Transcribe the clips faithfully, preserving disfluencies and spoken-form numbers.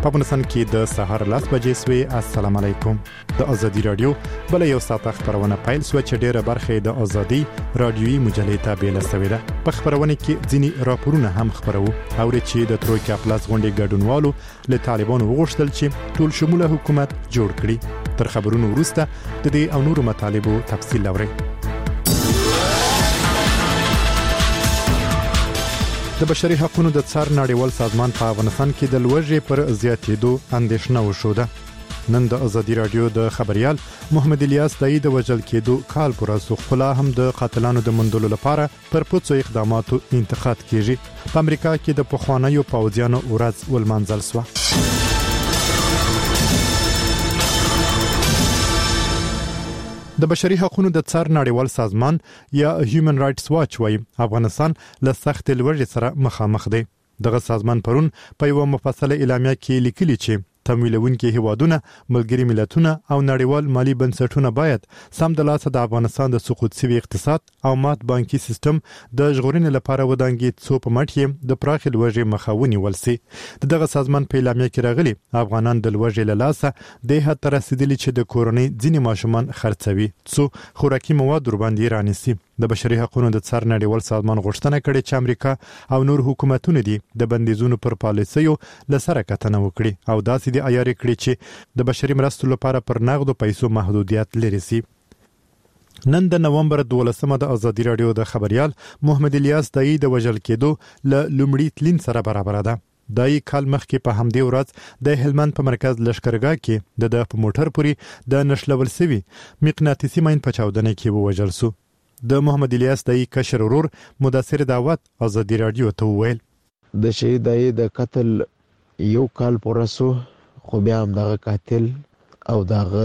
په افغانستان کې د سهار لاس بجې سوي. السلام علیکم. د ازادي رادیو بل یو ساعت خبرونه پیل سو چې ډیره برخه د ازادي رادیوي مجلې ته بیل سوي ده. په خبرونه کې ځینی راپورونه هم خبرو او چې د ترویکا پلاس غونډې ګډونوالو له طالبانو وغوښتل چې ټول شموله حکومت جوړ کړي. تر خبرونو وروسته د دې او نورو مطالبو تفصیل لوري. د بشري حقوقو د څار نړیوال سازمان په افغانستان کې د لوږې پر زیاتېدو اندېښنه وشوده. نن د ازادي رادیو د خبريال محمد الیاس دای د وجل کېدو کال پر اسخلا هم د قاتلانو د مندلو لپاره پر پوڅو اقداماتو انتقاد کیږي. په امریکا کې د پخوانیو پوځیانو ورځ ولمنځل شو. د بشري حقوقو د څار نړیوال سازمان یا هیومن رائټس واچ وايي افغانستان له سخت لوږې سره مخامخ دی. دغه سازمان پرون په یو مفصله اعلامیه کې لیکلي چې تمویلونکي هیوادونه، ملګری ملتونه او نړیوال مالی بنسټونه باید سم د لاسه د افغانستان د سقوط سوي اقتصاد او مات بانکي سیستم د ژغورنې لپاره ودانګي څو په مټ یې د پراخ لوږې مخاوني ولسي. دغه سازمان په اعلامیه کې راغلي افغانان د لوږې له لاسه د هڅه رسیدلي چې د کورونی ځینې ماشومان خرڅوي څو خوراکي مواد ور باندې رانیسي. د بشري حقوقو د څار نړیوال سازمان غوښتنه کړې چې امریکا او نور حکومتونه دي د بندیزونو پر پالیسیو لسره کتنه وکړي او داسې د عیاري کړي چې د بشري مرستو لپاره پر نغدو پیسو محدودیت لري سي. نن د نومبر دولسمه د ازادي رادیو د خبريال محمد الیاس دای د وجل کېدو ل لومړی تلین سره برابر ده. دای کال مخکې په همدې ورځ د هلمند په مرکز لشکرګاه کې د د موټر پوری د نشلول سوي مقناطیسي ماین په چاودنه کې ووجل سو. د محمد الیاس دای کشر ورور مدثر دعوت ازادي رادیو ته ویل د شهید دای د قتل یو کال پورسو خو بیا هم دغه قاتل او دغه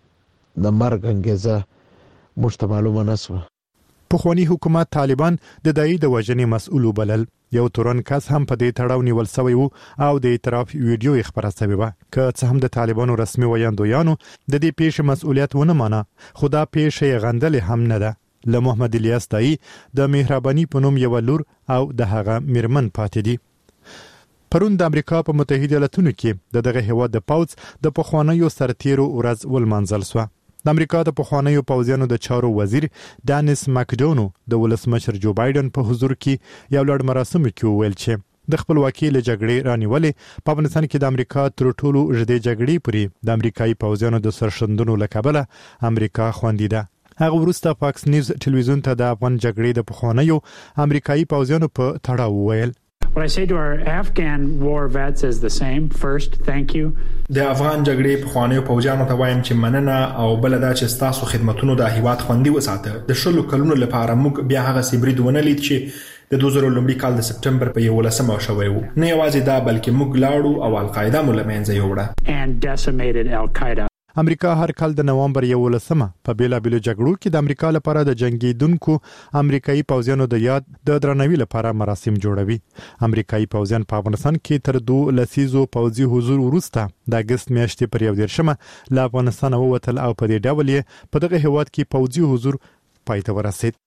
د مرګ انګیزه مشته معلومه نسوه. پخوانی حکومت طالبان د دای د وژنې مسؤل بلل. یو تورن کس هم په دې تړاو نیول شوی وو او د اعتراف ویډیو خبره شوی و که څه هم د طالبانو رسمي ویاندویانو د دې پیښې مسؤلیت ونه مانه. خدا پیښې غندل هم نه ده. له محمد الیاس دای د مهرباني په نوم یو لور او د هغه مرمن پاتې دي. پرون د امریکا په متحده ایالاتونو کې د دغه هیواد د پاوز د پخوانیو سرتیرو ورځ ولمنځل شو. د امریکا د پخوانیو پوځیانو د چارو وزیر دانیس ماکډونو د ولسمشر جو بایدن په حضور کې یو لړ مراسم کې ویل چې د خپلواکۍ له جګړې رانیولې په افغانستان کې د امریکا تر ټولو ژدې جګړې پورې د امریکایي پوځیانو د سرښندنو له کبله امریکا خوندي ده. هغه وروسته فاکس نیوز ټلویزیون ته د افغان جګړې د پخوانیو امریکایي پوځیانو په تړاو وویل. What I say to our Afghan war vets is the same. First, thank you. د افغان جګړې پخوانیو پوځیانو ته وایم چې مننه او بل دا چې تاسو خدمتونو د هیواد خوندي وساته. د شلو کلونو لپاره موږ بیا هغه سیبرید ونه لید چې د دوه زره لومړي کال د سپټمبر په یولسمه شوی وو. نه یوازې دا بلکې موږ لاړو او القاعده مو لمنځه یوړه and decimated al-Qaeda. امریکا هر کال د نومبر یولسمه په بیلابیلو جګړو کې د امریکا لپاره د جنگیدونکو امریکایي پوځیانو د یاد د درناوي لپاره مراسم جوړوي. امریکایي پوځیان په افغانستان کې تر دوه لسیزو پوځي حضور وروسته د اگست میاشتې پر یو دیرشمه له افغانستان ووتل او په دې ډول یې په دغه هیواد کې پوځي حضور پای ته ورسید.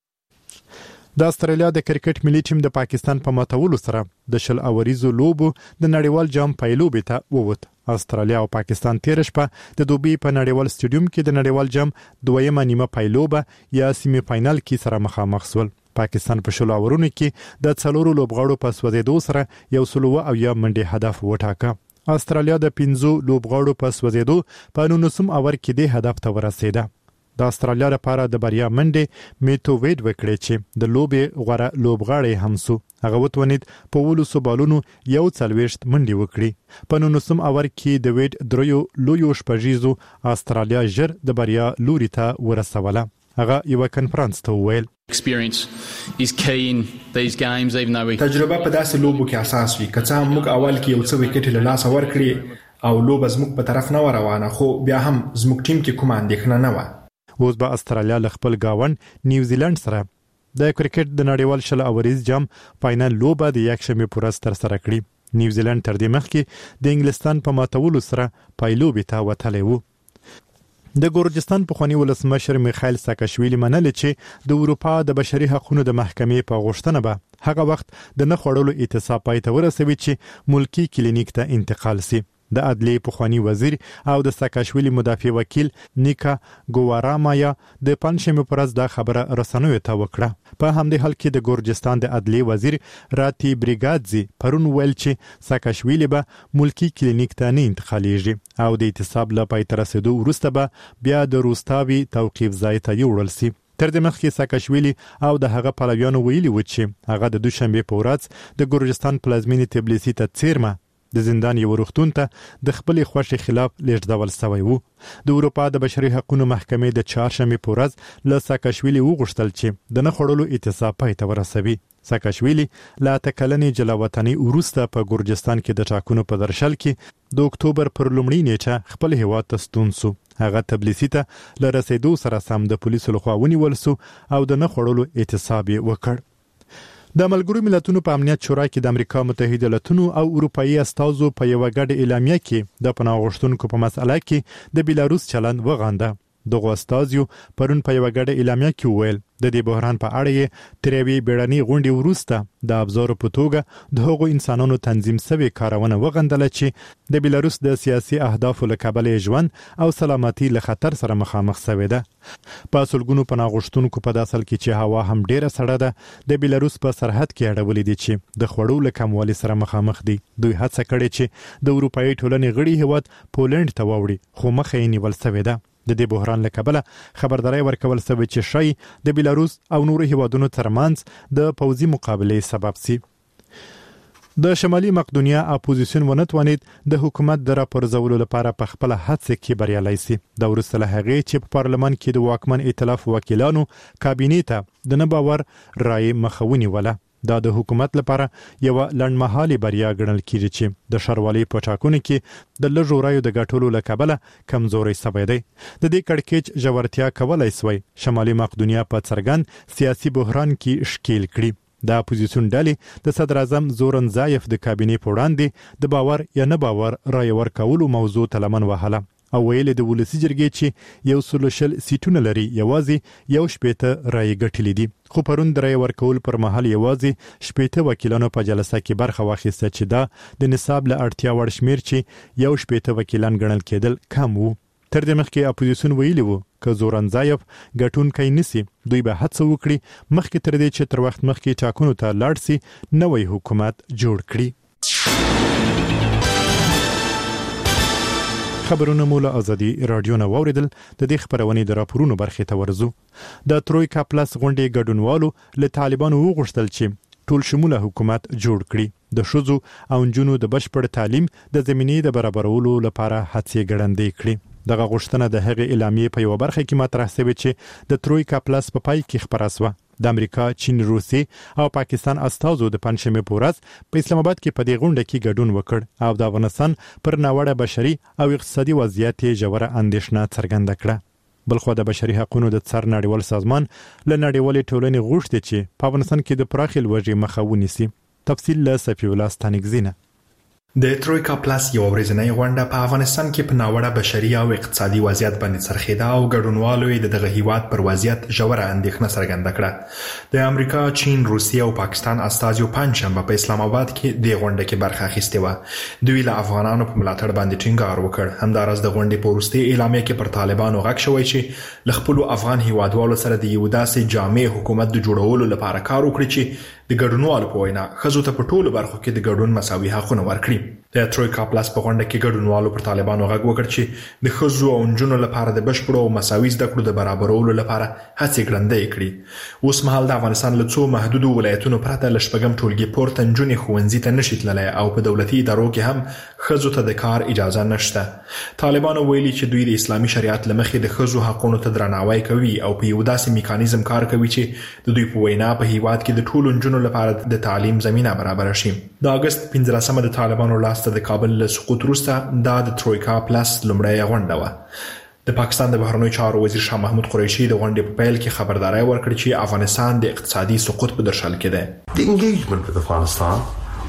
د استرالیا د کرکټ ملي ټیم د پاکستان په ماتولو سره د شل اوریزو لوبو د نړیوال جام پایلوبې ته ووت. استرالیا او پاکستان تیر شپه د دوبۍ په نړیوال سټیډیوم کې د نړیوال جام دویمه نیمه پایلوبه یا سیمه فائنل کې سره مخامخ شول. پاکستان په شل اورونو کې د څلورو لوبغاړو په سوځېدو سره یو سل او یا منډه هدف وټاکه. استرالیا د پنځو لوبغاړو په سوځېدو په نولسم اور کې د هدف ته ورسېده. د استرالیا لپاره د بریا منډه میتو وید وکړي چې د لوبې غوړه لوبغاړی هم سو. هغه وتونید په ولوسو بالونو یو څلويشت منډي وکړي. په نولسم اور کې د وید دریو لویو شپږیزو استرالیا ژر د بریا لوري ته ورسوله. هغه یو کنفرانس ته ویل experience is key in these games even though we تجربه په داسې لوبو کې اساس وي. که څه هم موږ اول کې یو څه وکټ له لاس ورکړي او لوب زموږ په طرف نه روانه خو بیا هم زموږ ټیم کې کوم اندېښنه نه و. اوس به استرالیا له خپل گاوند نیوزیلند سره د کرکټ د نړیوال شل اوریز جام فائنل لوبه د یک شنبه پر ورځ تر سره کړي. نیوزیلند تر دې مخکې د انګلستان په ماتولو سره پایلوبې ته وتلی وو. د ګورجستان پخوانی ولسمشر میخائیل ساکاشویلی منل چې د اروپا د بشري حقوقو د محکمې په غوښتنه به هغه وخت د نه خوړلو اعتصاب پای ته ورسوي چې ملکی کلینیک ته انتقال سي. د عدلیې پخوانی وزیر او د ساکاشویلی مدافع وکیل نیکا ګوارامایا د پنځمه پرز د خبره رسنیو ته وکړه. په همدې حال کې د ګورجستان د عدلیې وزیر راتی بریګادزي پرون ویل چې ساکاشویلی به ملکی کلینیک ته نه انتقالیږي او د اعتصاب له پای ته رسیدو وروسته به بیا د روستاوي توقیف ځای ته یوړل سي. تر دې مخکې ساکاشویلی او د هغه پلویانو ویلي و چې هغه د دوشنبه په ورځ د ګورجستان پلازمینې تبلیسي ته څیرمه د زندان یو روغتون ته د خپل خوښي خلاف لیږدول شوی وو. د اروپا د بشري حقوقو محکمې د چهارشنبه په ورځ له ساکاشویلی وغوښتل چې د نه خړلو اعتصاب پای ته ورسوي. ساکاشویلی لا تکلنې جلاوطنی وروسته په ګورجستان کې د ټاکنو په درشل کې د اکتوبر پر لومړۍ نیټه خپل هیواد ته ستون سو. هغه تبلیسي ته له رسیدو سره سم د پولیسو لخوا ونیول سو او د نه خړلو اعتصاب وکړ. د ملګرو ملتونو په امنیت شورا کې د امریکا متحده ایالاتونو او اروپאי استازو په یو غږ اعلامیه کې د پناه غوښتونکو په مسله کې د بیلاروس چلند وغانده. دغه استازیو پرون په یو غږ اعلامیه کې ویل د دې بحران په اړه یې تریوي بیړني غونډې وروسته د ابزار په توګه د هغو انسانانو تنظیم شوی کارونه وغندل چې د بیلاروس د سیاسي اهدافو له کبله ژوند او سلامتي له خطر سره مخامخ شوی ده. په سلګونو پناه غوښتونکو په داسل کې چې هوا هم ډیره سړه ده د بیلاروس په سرحد کې اړولې دي چې د خوړو له کموالي سره مخامخ دي. دوی هڅه کړې چې د اروپאי ټولنې غړي هیواد پولند ته ووړي خو مخه یې نیول شوی ده. د دې بحران له کبله خبرداري ورکول شوی چې شای د بیلاروس او نورو هیوادونو ترمنځ د پوځي مقابله سبب سي. د شمالي مقدونیا اپوزیسیون ونتوانید د حکومت د راپرځولو لپاره په خپل هڅه کې بریالي سي. د وروسته له هغې چې په پارلمان کې د واکمن ائتلاف وکیلانو کابینې ته د نه باور رائے مخاوني ولا دا د حکومت لپاره یو لنډمهالي بریا ګڼل کیږي چې د شاروالۍ په ټاکنو کې د لږو رایو د ګټلو له کبله کمزوري شوی دی. د دې کړکېچ ژورتیا کولای شوی شمالي مقدونیا په څرګند سیاسي بحران کې ښکیل کړي. د اپوزیسیون ډلې د صدر اعظم زورن زایف د کابینې په وړاندې د باور یا نه باور رایې ورکولو موضوع ته لمن وهله او ویل د ولسی جرګې چې یو سلوشل سیټونه لري یوازې یو شپېته رایې ګټلې دي. خو پرون د رایې ورکول پر مهال یوازې شپېته وکیلانو په جلسه کې برخه واخیسته چې دا د نصاب له اړتیا وړ شمیر چې یو شپېته وکیلان ګڼل کېدل کم وو. تر دې مخکې اپوزیسیون ویلي وو که زورنزایف ګټونکی نسی دوی به هڅه وکړي مخکې تر دې چې تر وخت مخکې ټاکنو ته لاړ سي نوی حکومت جوړ کړي. خبرونه مو له ازادي رادیو نه واوریدل. د دې خبرونې د راپورونو برخې ته ورزو. د ترویکا پلس غونډې ګډونوالو له طالبانو وغوښتل چې ټول شموله حکومت جوړ کړي د ښځو او نجونو د بشپړ تعلیم د زمینې د برابرولو لپاره هڅې ګړندې کړي. دغه غوښتنه د هغې اعلامیې په یو برخه کې مطرح شوې چې د ترویکا پلس په پای کې خبره شوه. د امریکا، چین، روسیې او پاکستان استازو د پنځمې په ورځ په اسلام آباد کې په دې غونډه کې ګډون وکړ او د افغانستان پر ناوړه بشري او اقتصادي وضعیت ژوره اندېښنه څرګنده کړه. بلخو د بشري حقوقو د څار نړیوال سازمان له نړیوالې ټولنې غوښتي چې په افغانستان کې د پراخې لوږې مخه ونیسي. تفصیل له صفی الله ستانکزینه. د ترویکا پلس یو ورځنۍ غونډه په افغانستان کې په ناوړه بشري او اقتصادي وضعیت باندې څرخیده او ګډونوالو یې دغه هیواد پر وضعیت ژوره اندېښنه څرګنده کړه. د امریکا، چین، روسیې او پاکستان استازو پنځشنبه په اسلام آباد کې د غونډه کې برخه اخیستې و. دوی له افغانانو په ملاتړ باندې ټینګار وکړ. همداراز د غونډې په وروستي اعلامیه کې پر طالبانو غږ شوی چې له خپل افغان هیوادوالو سره د یو داسې جامع حکومت د جوړولو لپاره کار وکړي چې د ګډونوالو په وینا ښځو ته په ټولو برخو کې د ګډون مساوي حقونه ورکړي. د ترویکا پلس په غونډه کې ګډونوالو پر طالبانو غږ وکړ چې د ښځو او نجونو لپاره د بشپړو او مساوي زده کړو د برابرولو لپاره هڅې ګړندۍ کړي. اوس مهال د افغانستان له څو محدودو ولایتونو پرته له شپږم ټولګي پورته نجونې ښوونځي ته نشي تللی او په دولتي ادارو کې هم ښځو ته د کار اجازه نشته. طالبانو ویلي چې دوی د اسلامي شریعت له مخې د ښځو حقونو ته درناوی کوي او په یو داسې میکانیزم کار کوي چې د دوی په وینا په هیواد کې د ټولو نجونو لپاره د تعلیم زمينه برابر شي. د اگست پنځلسمه د طالبانو لاسته د کابل له سقوط وروسته دا د ترویکا پلس لومړی غونډه وه. د پاکستان د بهرنیو چارو وزیر شاه محمود قریشي د غونډې په پیل کې خبرداري ورکړه چې افغانستان د اقتصادي سقوط په درشل کې دی. The engagement with Afghanistan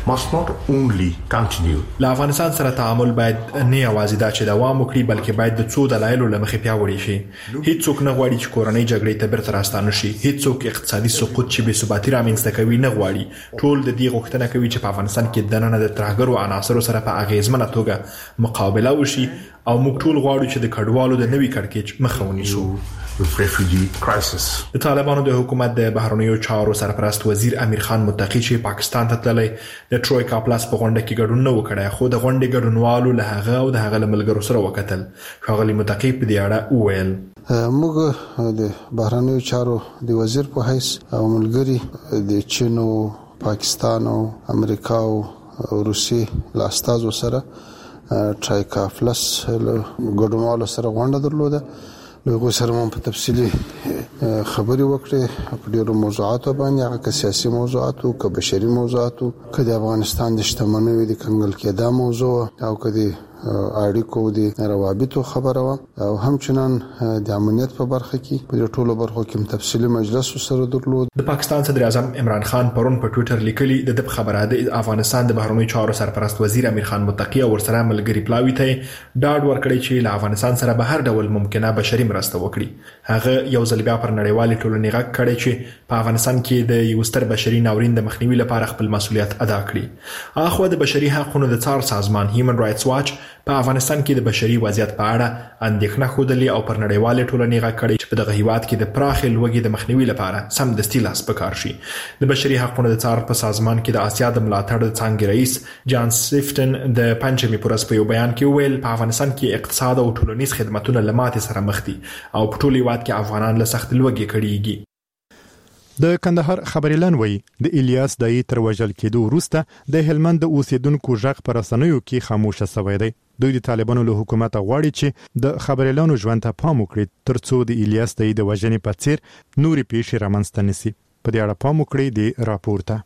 must not only continue. له افغانستان سره تعامل باید نه یوازې دا چې دوام وکړي بلکې باید د څو دلایلو له مخې پیاوړی شي. هیڅوک نه غواړي چې کورنۍ جګړې ته بیرته راستانه شي. هیڅوک اقتصادي سقوط چې بې ثباتي رامنځته کوي نه غواړي. ټول د دې غوښتنه کوي چې په افغانستان کې دننه د ترهګرو عناصرو سره په اغیزمنه توګه مقابله وشي او موږ ټول غواړو چې د کډوالو د نوي کړکېچ مخه ونیسو. refugee crisis. د طالبانو د حکومت د بهرنیو چارو سرپرست وزیر امیر خان متقی چې پاکستان ته تللی د ټرویکا پلاس په غونډه کې ګډون نه وکړای خو د غونډې ګډونوالو له هغه او د هغه ملګرو سره وکتل. ښاغلي متقی په دې اړه وویل موږ د بهرنیو چارو د وزیر په حیث او ملګری د چین او پاکستان او امریکا او روسي له استازو سره ټرویکا پلاس ګډونوالو سره غونډه درلوده. لږ سره مون په تفصیلی خبري وکړې په ډیرو موضوعاتو باندې هغه سیاسي موضوعاتو که بشري موضوعاتو که د افغانستان د شتمنیو د کنګل کېدا موضوع او که د اړیکو د روابطو خبره و او همچنان د امنیت په برخه کې په ټولو برخو کې تفصیلی مجلس سره درلود. د پاکستان صدر اعظم عمران خان پرون په ټوئیټر لیکلي د د خبره د افغانستان د بهرنیو چارو سرپرست وزیر امیر خان متقی او ورسره ملګری پلاوی ته ډاډ ورکړی چې له افغانستان سره به هر ډول ممکنه بشري مرسته وکړي. هغه یو ځل بیا پر نړیوالې ټولنې غږ کړی چې په افغانستان کې د یو ستر بشري ناورین د مخنیوي لپاره خپل مسؤلیت ادا کړي. اخو د بشري حقوقو د څار سازمان هیومن رائټس واچ په افغانستان کې د بشري وضعیت په اړه اندېښنه خوده او پر نړیوالې ټولنې غږ کړی چې په دغه هیواد کې د پراخې لوږې د مخنیوي لپاره سمدستي لاس پکار شي. د بشري حقوقو د څار په سازمان کې د آسیا د ملاتړ د څانګې رئیس جان سیفټن د پنځمې پورس په یو بیان کې ویل په افغانستان کې اقتصاد او ټولنیز خدماتونه له ماتې سره مخ دي او په ټول هیواد کې افغانان له سخت لوږې کړيږي. د کندهار خبريالان وایي د الیاس دای تر وژل کېدو وروسته د هلمند د اوسیدونکو ژغ پر رسنیو کې خاموشه شوی دی. دوی د طالبانو له حکومت غواړي چې د خبريالانو ژوند ته پام وکړي ترڅو د الیاس دای د وژنې په څیر نوري پیښې رامنځته نشي. په دې اړه پام وکړي د راپور ته.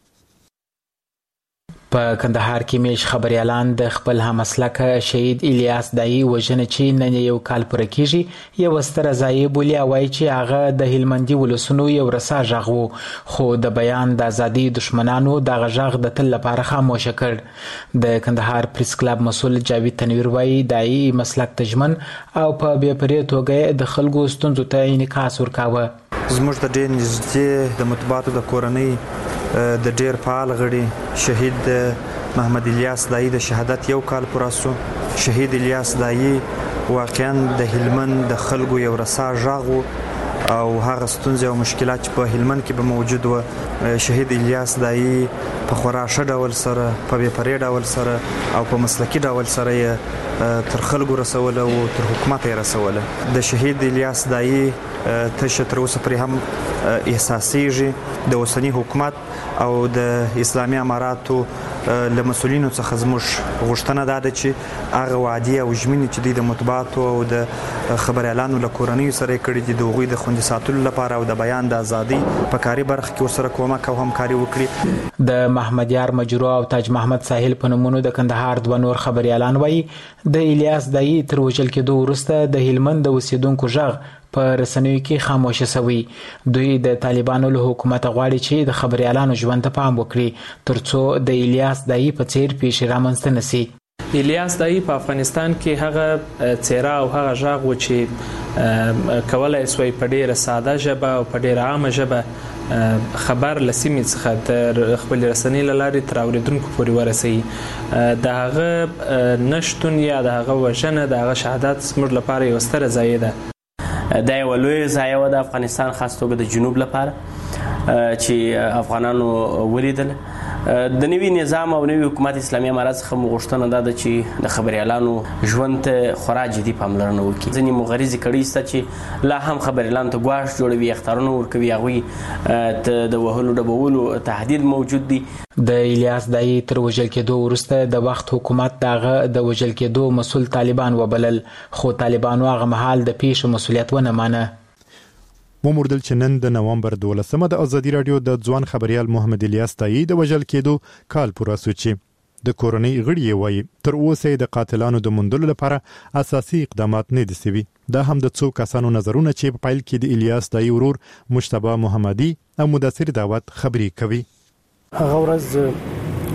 په کندهار کې میش خبريالان د خپل همسلک شهید الیاس دای وژنه چې نن یو کال پوره کیږي یو ستر ځای بولی وایي چې هغه د هلمندي ولسونو یو رسا ژغ وو خو د بیان د ازادي دشمنانو د غژغ د تل لپاره خاموشه کړ. د کندهار پریس کلب مسول جاوید تنویر وایي دای مسلک تجمن او په بیا پرې توګه د خلکو ستونزو ته انعکاس ورکاوه. زموږ د ډېر نږدې د مطبوعاتو د کورنۍ د ډېر فعال غړي شهید محمد الیاس دای د شهادت یو کال پوره شو. شهید الیاس دای واقعا د هلمند د خلکو یو رسا ژغ او هغه ستونزې او مشکلات چې په هلمند کې به موجود و شهید الیاس دای په خورا ښه ډول سره په بې پرې ډول سره او په مسلکي ډول سره یې تر خلکو رسوله او تر حکومت یې رسوله. د شهید الیاس دای تشه تر اوسه پرې هم احساسېږي. د اوسني حکومت او د اسلامي اماراتو له مسؤلینو څخه زموږ غوښتنه دا ده چې هغه وعدې او ژمنې چې دوی د مطبوعاتو او د خبريالانو له کورنیو سره یې کړي دي د هغوی د خوندي ساتلو لپاره او د بیان د ازادۍ په کاري برخه کې ورسره کومک او همکاري وکړي. د محمد یار مجرو او تاج محمد ساحل په نومونو د کندهار دوه نور خبريالان وایي د الیاس دای تر وژل کېدو وروسته د هلمند د اوسیدونکو ژغ په رسنیو کې خاموشه شوی. دوی د طالبانو له حکومت غواړي چې د خبريالانو ژوند ته پام وکړي ترڅو د الیاس دای په څیر پیښې رامنځته نشي. الیاس دای په افغانستان کې هغه څیره او هغه ژغ و چې کولای سوی په ډیره ساده ژبه او په ډیره عامه ژبه خبر لسیمې څخه تر خپل رسنۍ لارې تر اوریدونکو پورې ورسوي. د هغه نشتون یا د هغه وژنه د هغه شهادت زموږ لپاره یو ستره ضایعه ده. دا یو لویه ضایعه وه د افغانستان خاص توګه د جنوب لپاره چې افغانانو ولیدل. د نوي نظام او نوي حکومت اسلامي امارات څخه مو غوښتنه دا ده چې د خبريالانو ژوند ته خورا جدي پاملرنه وکړي. ځینې مغرضې کړۍ شته چې لا هم خبريالانو ته ګواښ جوړوي اخطارونه ورکوي هغوی ته د وهلو ډبولو تهدید موجود دی. د الیاس دای تر وژل کېدو وروسته د وخت حکومت دغه د وژل کېدو مسول طالبان وبلل خو طالبانو هغه مهال د پیښو مسولیت ونه مانه. وموردل چې نن د نومبر دولسمه د ازادي رادیو د ځوان خبريال محمد الیاس دای د وژل کېدو کال پوره شو چې د کورنۍ غړي وایي تر اوسه د قاتلانو د موندلو لپاره اساسي اقدامات نه دي شوي. دا هم د څو کسانو نظرونه چې په پایل کې د الیاس دای ورور مجتبی محمدي او مدثر دعوت خبري کوي. هغه ورځ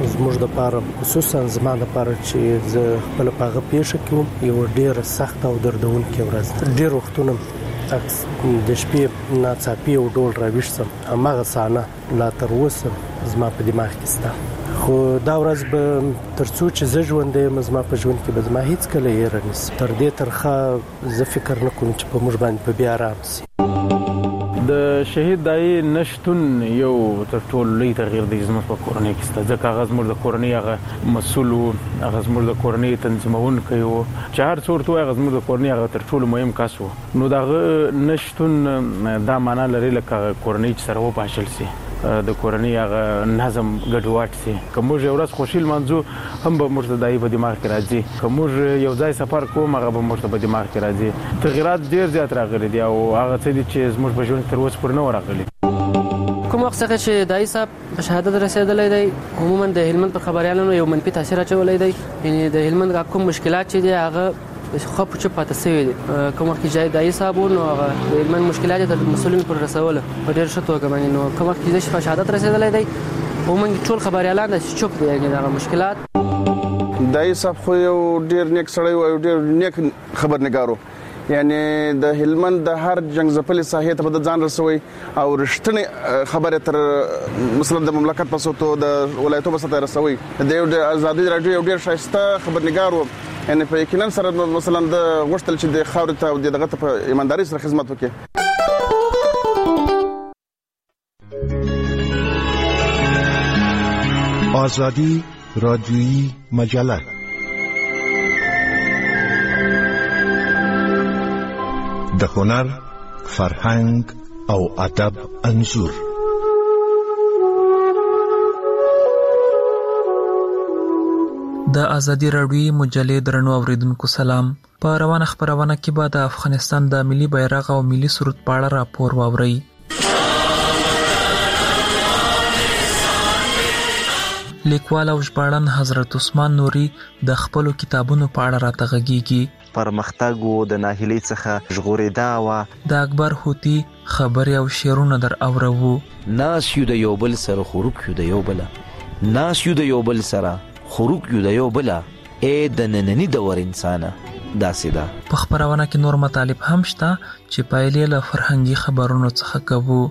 زموږ د پاره خصوصا زما د پاره چې زه خپل پاغه پیښه کوم یو ډیر سخت او دردونکې ورځ ډیر وختونه د شپې ناڅاپي او ډول راوښتم هغه سانه لا تر اوسه زما په دماغ کې سته خو دا ورځ به ترڅو چې زه ژوندی یم زما په ژوند کې به زما هیڅ کله یې رانیسي تر دې ترخه زه فکر نه کوم چې په موږ باندې په بیا آرام شي د شهید دای نشټون یو تر ټولو لوی تغییر دی زموږ په کورنۍ کې ست ځکه هغه زموږ د کورنۍ هغه مسؤل هغه زموږ د کورنۍ تنظیمونکی و چې هر څور ته هغه زموږ د کورنۍ هغه تر ټولو مهم کس و نو دا نشټون دا معنا لري لکه کورنۍ چې سره و پاشل سي د کورنۍ هغه نظم ګډوډ سي کوم یو ورځ خوشیل منځو هم به مرتدای په دماغ کې راځي کوم یو ځای سفر کوم هغه به مرتبه په دماغ کې راځي تغیرات ډیر زیات راغلي دي او هغه څه چې زموږ په ژوند تر اوسه پر نه راغلي کوم وخت څخه چې دای صاحب په شهادت رسیدلې دی عموما د هلمند پر خبريالانو یو منفي تاثیر اچولې دی یعنی د هلمند کوم مشکلات چې دي هغه خو په چپ پاتې شوی دي کوم وخت چې دای صاحب نو هغه د هلمند مشکلات د مسولین پر رسوله په ډیر ښه توګه باندې نو کوم وخت چې په شهادت رسیدلې دی عموما ټول خبريالان د چپ دي یعنی دا مشکلات دای صاحب خو یو ډیر نیک سړی او ډیر نیک خبرنګارو یعنی د هلمند د هر جنگ ځپلې ساحې ته د ځان رسوي او رښتینی خبره تر مثلا د مملکت پسوتو د ولایتو پسته رسوي د یو د ازادي رادیو یو ډیر شایسته خبرنګارو یعنی په یقینا سره مثلا د غوښتل چې د خاور ته او دغه ته په ایمانداري سره خدمت وکړي آزادی رادیویی مجله د هنر، فرهنګ او ادب انځور د ازادي راډیویی مجلې درنو اوریدونکو سلام. په روانه خبرونه کې به د افغانستان د ملي بیرغ او ملي سرود په اړه راپور واورئ. لیکوال او ژباړن حضرت عثمان نوري د خپلو کتابونو په اړه راته غږیږي. پرمختګ و د ناهیلۍ څخه ژغورېدا و د اکبر هوتي خبرې او شعرونه در اورو. ناس یو د یو بل سره خوروک یو د یو بل ناس یو د یو بل سره خوروک یو د یو بل اے د نننی دور انسانه داسې ده. په خبرونه کې نور مطالب هم شته چې پایلې له فرهنګي خبرونو څخه کوو.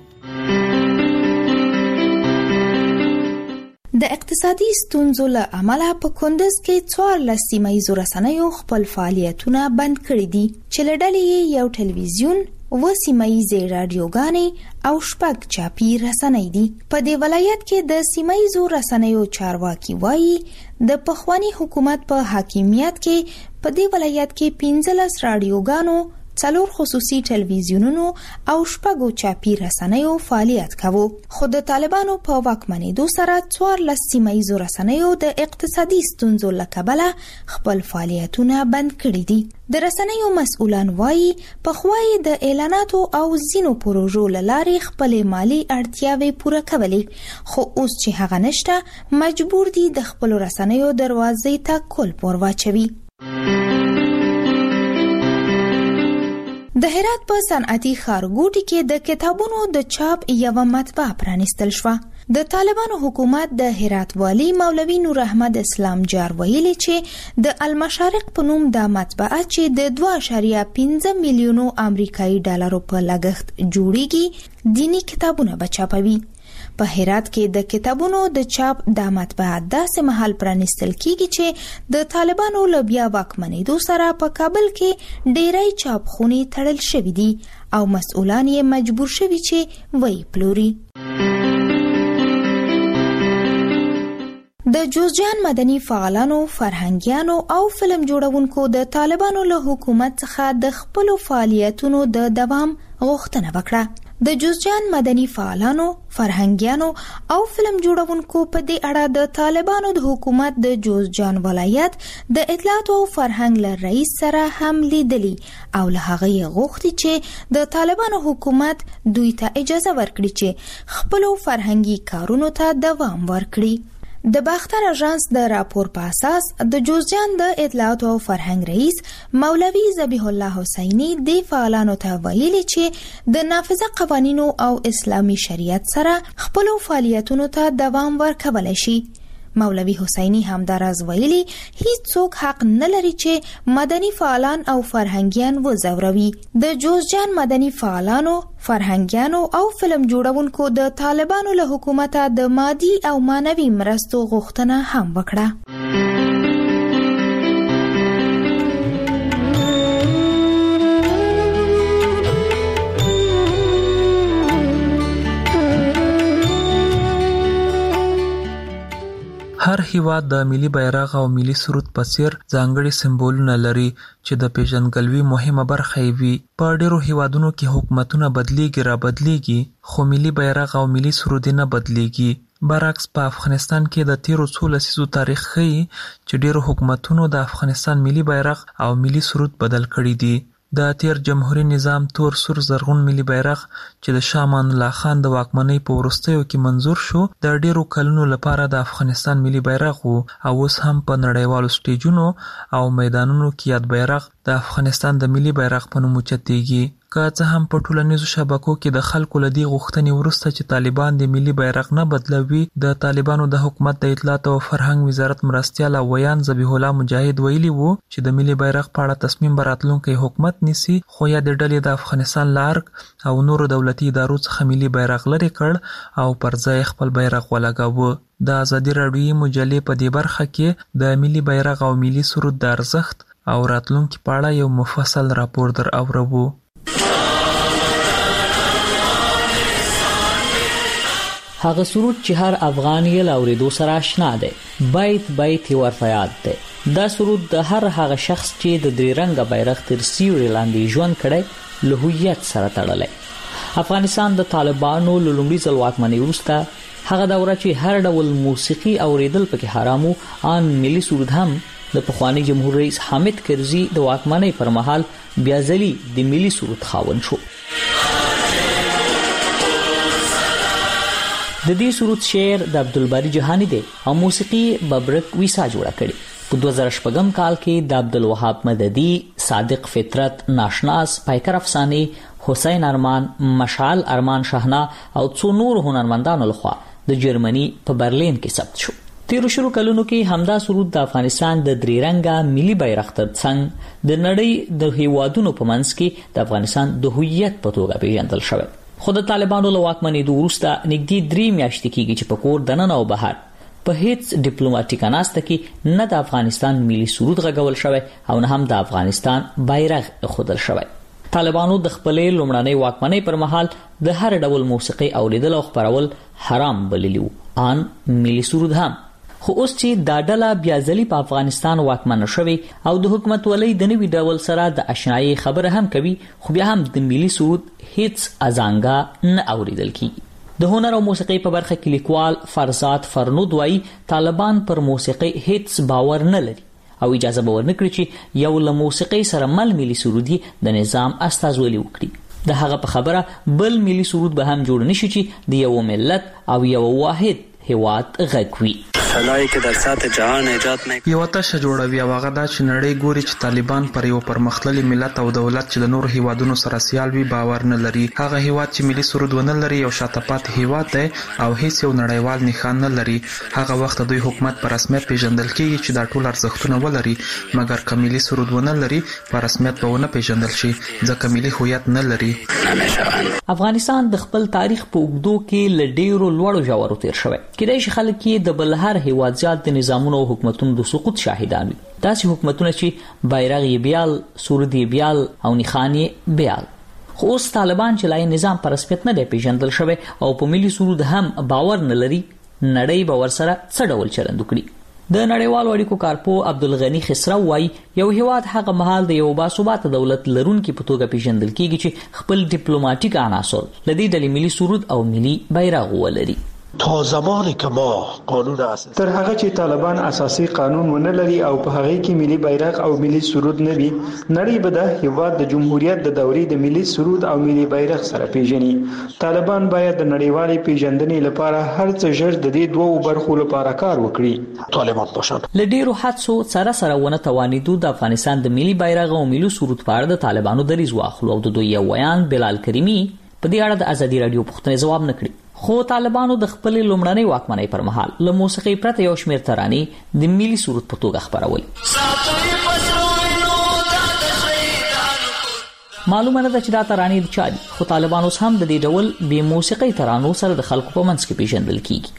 د اقتصادي ستونزو له امله په کندز کې څوارلس سیمه ییزو رسنیو خپل فعالیتونه بند کړي دي چې له ډلې یو ټلویزیون و سیمه ییزې راډیوګانې او شپږ چاپي رسنۍ دي. په دې ولایت کې د سیمه ییزو رسنیو چارواکي وایي د پخوانی حکومت په حاکمیت کې په دې ولایت کې پنځلس راډیوګانو، څلور خصوصي ټلویزیونونو او شپږو چاپي رسنیو فعالیت کاوه، خو د طالبانو په واکمنېدو سره څوارلس سیمه ییزو رسنیو د اقتصادي ستونزو له کبله خپل فعالیتونه بند کړي دي. د رسنیو مسؤلان وایي پخوا یې د اعلاناتو او ځینو پروژو له لارې خپلې مالي اړتیاوې پوره کولې، خو اوس چې هغه نشته مجبور دي د خپلو رسنیو دروازې ته کلپ ور واچوي. د هرات په صنعتي ښارګوټي کې د کتابونو د چاپ یوه مطبعه پرانیستل شوه. د طالبانو حکومت د هرات والی مولوي نور احمد اسلام جار ویلي چې د المشارق په نوم د مطبعه چې د دوه اعشاریه پنځه میلیونو امریکایي ډالرو په لګښت جوړیږي دینی کتابونه به چاپوي. په هرات کې د کتابونو د چاپ د مطبعه داسې مهال پرانیستل کیږي چې د طالبانو له بیا واکمنېدو سره په کابل کې ډېری چاپخونې تړل شوي دي او مسؤلان یې مجبور شوي چې ویې پلوري. د جوزجان مدني فعالانو، فرهنګیانو او فلم جوړونکو د طالبانو له حکومت څخه د خپلو فعالیتونو د دوام غوښتنه وکړه. د جوزجان مدني فعالانو، فرهنګیانو او فلم جوړونکو په دې اړه د طالبانو د حکومت د جوزجان ولایت د اطلاعات او فرهنګ له رئیس سره هم لیدلی او له هغه یې غوښتي چې د طالبانو حکومت دوی ته اجازه ورکړي چې خپلو فرهنګي کارونو ته دوام ورکړي. د باختر اژانس د راپور په اساس د جوزجان د اطلاعات او فرهنګ رئیس مولوي ذبیح الله حسینی د فعالانو ته ویلي چې د نافذه قوانینو او اسلامي شریعت سره خپل فعالیتونو ته دوام ورکول شي. مولوي حسینی همداراز ویلي هیڅ څوک حق نه لري چې مدني فعالان او فرهنګیان وځوروي. د جوزجان مدني فعالانو، فرهنګیانو او فلم جوړونکو د طالبانو له حکومته د مادي او مانوي مرستو غوښتنه هم وکړه. هر هیواد د ملي بیرغ او ملي سرود په څیر ځانګړي سمبولونه لري چې د پیژندګلوي مهمه برخه وي. په ډیرو هیوادونو کې حکومتونه بدلیږي را بدلیږي خو ملي بیرغ او ملي سرود نه بدلیږي. برعکس په افغانستان کې د تیرو څو لسیزو تاریخ ښيي چې ډیرو حکومتونو د افغانستان ملي بیرغ او ملي سرود بدل کړي دي. د تیر جمهوریت نظام تور سور زرغون ملي بیرغ چې د شاه امان الله خان د واکمنۍ په وروستیو کې منظور شو د ډیرو کلونو لپاره د افغانستان ملي بیرغ وو او اوس هم په نړیوالو سټیجونو او میدانونو کې یاد بیرغ د افغانستان د ملي بیرغ په نوم اوچتېږي. که څه هم په ټولنیزو شبکو کې د خلکو له دې غوښتنې وروسته چې طالبان د ملي بیرغ نه بدلوي، د طالبانو د حکومت د اطلاعات او فرهنګ وزارت مرستیال ویان ذبیح الله مجاهد ویلي وو چې د ملي بیرغ په اړه تصمیم براتلونکي حکومت نیسي، خو یا د ډلې د افغانستان لارک او نورو دولتي ادارو څخه ملي بیرغ لري کړ او پر ځای خپل بیرغ ولګاوه. د ازادي راډیوي مجلې په دې برخه کې د ملي بیرغ او ملي سرود د ارزښت او راتلونکي په اړه یو مفصل راپور در اورو. هغه سرود چې هر افغان یې لاوریدو سره آشنا دی، بیت بیت یې ورته یاد دی. دا سرود د هر هغه شخص چې د درې رنګه بیرغ تر سیوري لاندې ژوند کړی له هویت سره تړلی. افغانستان د طالبانو له لومړي ځل واکمنۍ وروسته هغه دوره چې هر ډول موسیقي اوریدل پکې حرام وو، ان ملي سرود هم د پخوانی جمهور رئیس حامد کرزي د واکمنۍ پر مهال بیا ځلي د ملي سرود خاوند شو. د دې سرود شعر د عبدالباری جهانی دی او موسیقي ببرک ویسا جوړه کړي. په دوه زره شپږم کال کې د عبدالوهاب مددي، صادق فطرت، ناشناس، پایکر افساني، حسین ارمان، مشعل ارمان شاهنا او څو نور هنرمندانو لخوا د جرمني په برلین کې ثبت شو. تیرو شروع کلونو کې همدا سرود د افغانستان د درې رنګه ملي بیرغ ترڅنګ د نړۍ د هیوادونو په منځ کې د افغانستان د هویت په توګه پیژندل شوی. خو د طالبانو له واکمنۍ وروسته نږدې درې میاشتې کېږي چې په کور دننه او بهر په هیڅ ډیپلوماټیک اناسته کې نه د افغانستان ملي سرود غږول شوی او نه هم د افغانستان بیرغ ایښودل شوی. طالبانو د خپلې لومړنۍ واکمنۍ پر مهال د هر ډول موسیقي اوریدل او خپرول حرام بللی وو، ان ملي سرود هم. خو اوس چې دا ډله بیا ځلي په افغانستان واکمنه شوې او د حکومت ولۍ د نوي ډول سره د اشنایي خبره هم کوي، خو بیا هم د ملي سرود هیڅ ازانګه نه اوریدل کیږي. د هنر او موسیقي په برخه کې لیکوال فرزاد فرنود وایي طالبان پر موسیقي هیڅ باور نه لري او اجازه به ورنکړي چې یو له موسیقي سره مل ملي سرود د نظام استازولي وکړي. د هغه په خبره بل ملي سرود به هم جوړ نشي چې د یو ملت او یو واحد هیواد غږ وي. فلای که در سطح جهان ایجاد نکړي. یو تشه جوړوي او هغه دا چې نړۍ ګوري چې طالبان پر یو پرمختللي ملت او دولت چې د نورو هیوادونو سره سیال وي باور نه لري. هغه هیواد چې ملي سرود ونه لري یو شاته پاتې هیواد دی او هیڅ یو نړیوال نښان نه لري. هغه وخت دوی حکومت په رسمیت پیژندل کیږي چې دا ټول ارزښتونه ولري، مګر که ملي سرود ونه لري په رسمیت به ونه پیژندل شي ځکه ملي هویت نه لري. افغانستان د خپل تاریخ په اوږدو کې له ډیرو لوړو ژورو تیر شوی. کېدای شي خلک یې د بل هر هیواد زیات د نظامونو او حکومتونو د سقوط شاهدان وي. داسې حکومتونه چې بیرغ یې بیال، سرود یې بیال او نښان یې بیال. خو اوس طالبان چې لای نظام په رسمیت نه دی پیژندل شوی او په ملي سرود هم باور نه لري، نړۍ به ورسره څه ډول چلند وکړي. د نړیوالو اړیکو کارپو عبدالغني خسرو وایي یو هیواد هغه مهال د یو باثباته دولت لرونکي په توګه پیژندل کیږي چې خپل ډیپلوماټیک عناصر له دې ډلې ملي سرود او ملي بیرغ ولري. تا زمانی که ما قانون اساسی تر هغه چې طالبان اساسي قانون ونه لري او په هغه کې ملي بیرغ او ملي سرود نه وي، نړۍ به د هیواد د جمهوریت د دورې د ملي سرود او ملي بیرغ سره پیژني. طالبان باید د نړیوالې پیژندنې لپاره هر څه ژر د دې دوو برخو لپاره کار وکړي. طالبان باشن له ډیرو حادثو سره سره ونه توانیدو د افغانستان د ملي بیرغ او ملي سرود په اړه د طالبانو دریځ واخلو او د دوی یو ویان بلال کریمي په دې اړه د ازادي رادیو پوښتنې ځواب نه کړی. خو طالبانو د خپل لومړنۍ واکمنۍ پر مهال له موسیقي پرته یو شمېر ترانې د ملي سرود په توګه خپرولې. معلومه نه ده چې دا ترانې د چا دي، خو طالبان اوس هم د دې ډول بې موسیقۍ ترانو سره د خلکو په منځ کې پیژندل کیږي.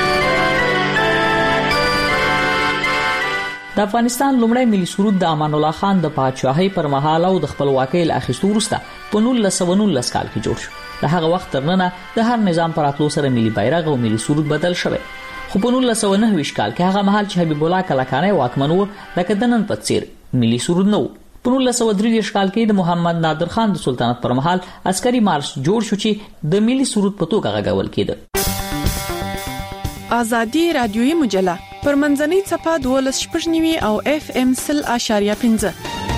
د افغانستان لومړی ملي سرود د امان الله خان د پاچاهۍ پر مهال او د خپلواکۍ له اخیستو وروسته په نولس سوه نولس کال کې جوړ شو. له هغه وخت تر ننه د هر نظام پر راتلو سره ملي بیرغ او ملي سرود بدل شوی، خو په نولس سوه نهه ویشت کال کې هغه مهال چې حبیب الله کلکانی واکمن و لکه د نن په څیر ملي سرود نه و. په نولس سوه درې دېرش کال کې د محمد نادر خان د سلطنت پر مهال عسکري مارش جوړ شو چې د ملي سرود په توګه غږول کېده. آزادي رادیویي مجله پر منځنۍ څپه دولس شپږ نوي او اف ام سل اشاریه پنځه.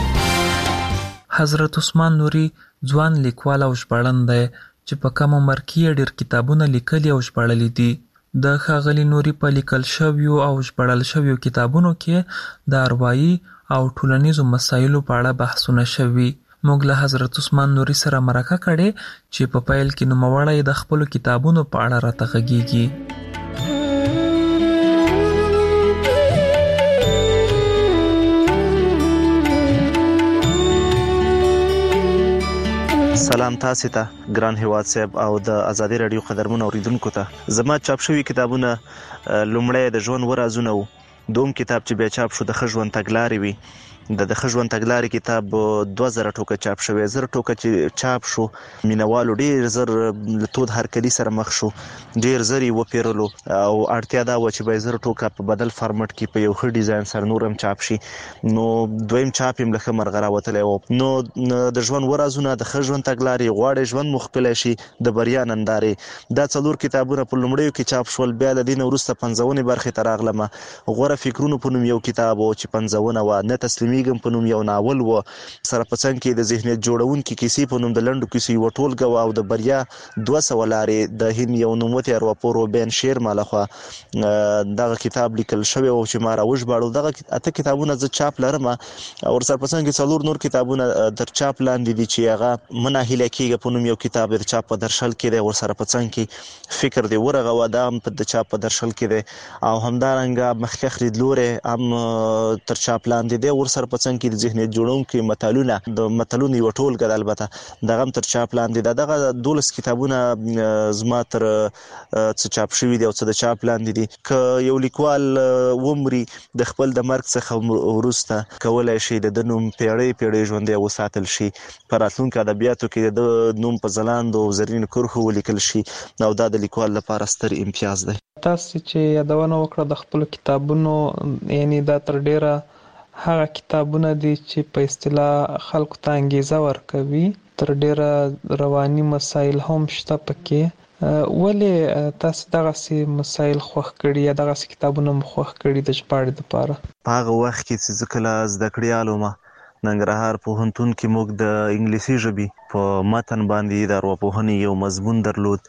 حضرت عثمان نوري ځوان لیکوال او ژباړن دی چې په کم عمر کې ډېر کتابونه لیکلي او ژباړلي دي. د ښاغلي نوري په لیکل شویو او ژباړل شویو کتابونو کې د اروايي او ټولنیزو مسایلو په اړه بحثونه شوي. موږ له حضرت عثمان نوري سره مرکه کړې چې په پیل کې نوموړی د خپلو کتابونو په اړه راته غږیږي. سلام تاسو ته ګران هیواد صاحب او د ازادي رادیو قدرمن اوریدونکو ته. زما چاپ شوی کتابونه لومړی د ژوند ورازونه وو، دوم کتاب چې بیا چاپ شو د ښه ژوند تګلارې وي. د د ښه ژوند تګلارې کتاب دوه زره ټوکه چاپ شوی، زر ټوکه چې چاپ شو مینوالو ډېر زر له تود هرکلي سره مخ شو، ډېر زر یې وپېرلو او اړتیا دا وه چې باید زر ټوکه په بدل فارمټ کې په یو ښه ډیزاین سره نور هم چاپ شي. نو دویم چاپ یې له ښه مرغه راوتلی و. نو د ژوند ورازونه، د ښه ژوند تګلارې، غواړئ ژوند مو ښکلی شي، د بریا نندارې، دا څلور کتابونه په لومړیو کې چاپ شول. بیا له دې نه وروسته پنځونې برخې ته راغلم. غوره فکرونو په نوم یو کتاب و چې پنځونه وه، نه تسلیمیږم په نوم یو ناول و، سره په څنګ کې د ذهنیت جوړونکي کیسې په نوم د لنډو کیسو یوه ټولګه وه، او د بریا دوه سوه لارې د هند یو نوموتی ارواپوه روبین شیرما لخوا دغه کتاب لیکل شوی و چې ما راوژباړو. دغه اته کتابونه زه چاپ لرم او ورسره په څنګ کې څلور نور کتابونه تر چاپ لاندې دي چې هغه مه ناهیله کېږه په نوم یو کتاب د چاپ په درشل کې دی، ورسره په څنګ کې فکر دی ورغوه دا هم د چاپ په درشل کې دی، او همدارنګه مخکښ لیدلوری هم تر چاپ لاندې دی، ورسره په څنګ کې د ذهنیت جوړونکي متلونه د متلونو یوه ټولګه ده، البته دغه هم تر چاپ لاندې ده. دغه دولس کتابونه زما تر څه چاپ شوي دي او څه د چاپ لاندې دي. که یو لیکوال ومري د خپل د مرګ څخه وروسته کولی شي د ده نوم پیړۍ پیړۍ ژوندی وساتل شي، په راتلونکو ادبیاتو کې د ده نوم په ځلانده او زرینو کرښو ولیکل شي، او دا د لیکوال لپاره ستر امتیاز دی. تاسو چې یادونه وکړه د خپلو کتابونو، یعنی دا تر ډیره هغه کتابونه دي چې په اصطلاح خلکو ته انګیزه ورکوي، تر ډیره رواني مسایل هم شته پکې. ولې تاسو دغسې مسایل خوښ کړي یا دغسې کتابونه مو خوښ کړي د ژباړې دپاره؟ په هغه وخت کې چې زه کله زده کړیال وم، ننګرهار پوهنتون کې موږ د انګلیسي ژبې په متن باندې د ارواپوهنې یو مضمون درلود.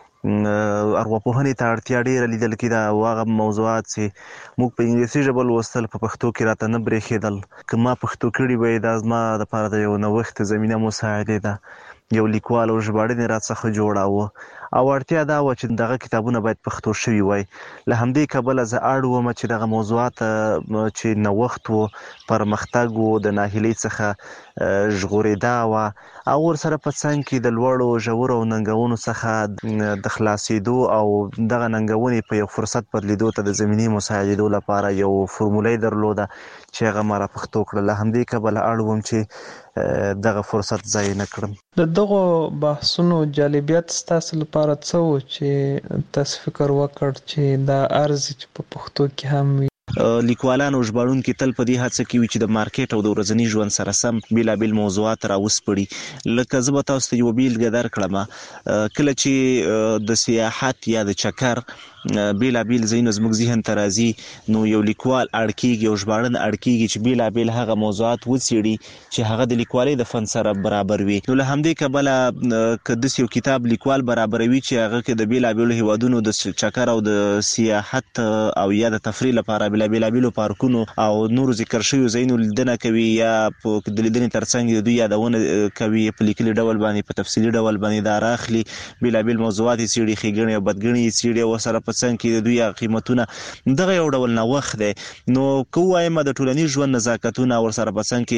ارواپوهنې ته اړتیا ډېره لیدل کېده او هغه موضوعات چې موږ په انګلیسي ژبه لوستل په پښتو کې راته نه برېښېدل. که ما پښتو کړي وی دا زما دپاره د یو نوښت زمینه مساعدې ده، یو لیکوال او ژباړنې راڅخه جوړاوه او اړتیا دا وه چې دغه کتابونه باید پښتو شوي وای. له همدې کبله زه اړ وم چې دغه موضوعات چې نوښت و، پرمختګ و، د ناهیلۍ څخه ژغورېدا وه، او ورسره په څنګ کې د لوړو ژورو ننګونو څخه د خلاصېدو او دغه ننګونې په یو فرصت بدلېدو ته د زمینې مساعدېدو لپاره یو فرموله یې درلوده چې هغه ما را پښتو کړه. له همدې کبله اړ وم چې دغه فرصت ضایع نه کړم. د دغو بحثونو جالبیت ستاسو لپاره څه و چې تاسو فکر وکړ چې دا ارزي چې په پښتو کې هم وي؟ لیکوالان او ژباړونکي تل په دې هڅه کې وي چې د مارکیټ او د ورځني ژوند سره سم بېلابېل موضوعات راوسپړي. لکه زه به تاسو ته یوه بیلګه درکړم، کله چې د سیاحت یا د چکر بېلابېل ځایونه زموږ ذهن ته راځي، نو یو لیکوال اړ کېږي او ژباړن اړ کېږي چې بېلابېل هغه موضوعات وڅېړي چې هغه د لیکوالۍ د فن سره برابر وي. نو له همدې کبله که داسې یو کتاب لیکوال برابروي چې هغه کې د بېلابېلو هیوادونو د چکر او د سیاحت او یا د تفریح لپاره بېلابېل له بیلابیلو پارکونو او نور ذکر شوی زینو لیدنه کوي یا په د لیدنې ترڅنګ د دوی یادونه کوي په لیکلي ډول باندې په تفصیلي ډول باندې دا راخلي بیلابیل موضوعات څېړي ښېګڼې او بدګڼې څېړي او سره په څنګ کې د دوی قیمتونه دغه یو ډول نوښت دی. نو که ووایم د ټولنیز ژوند نزاکتونه ورسره په څنګ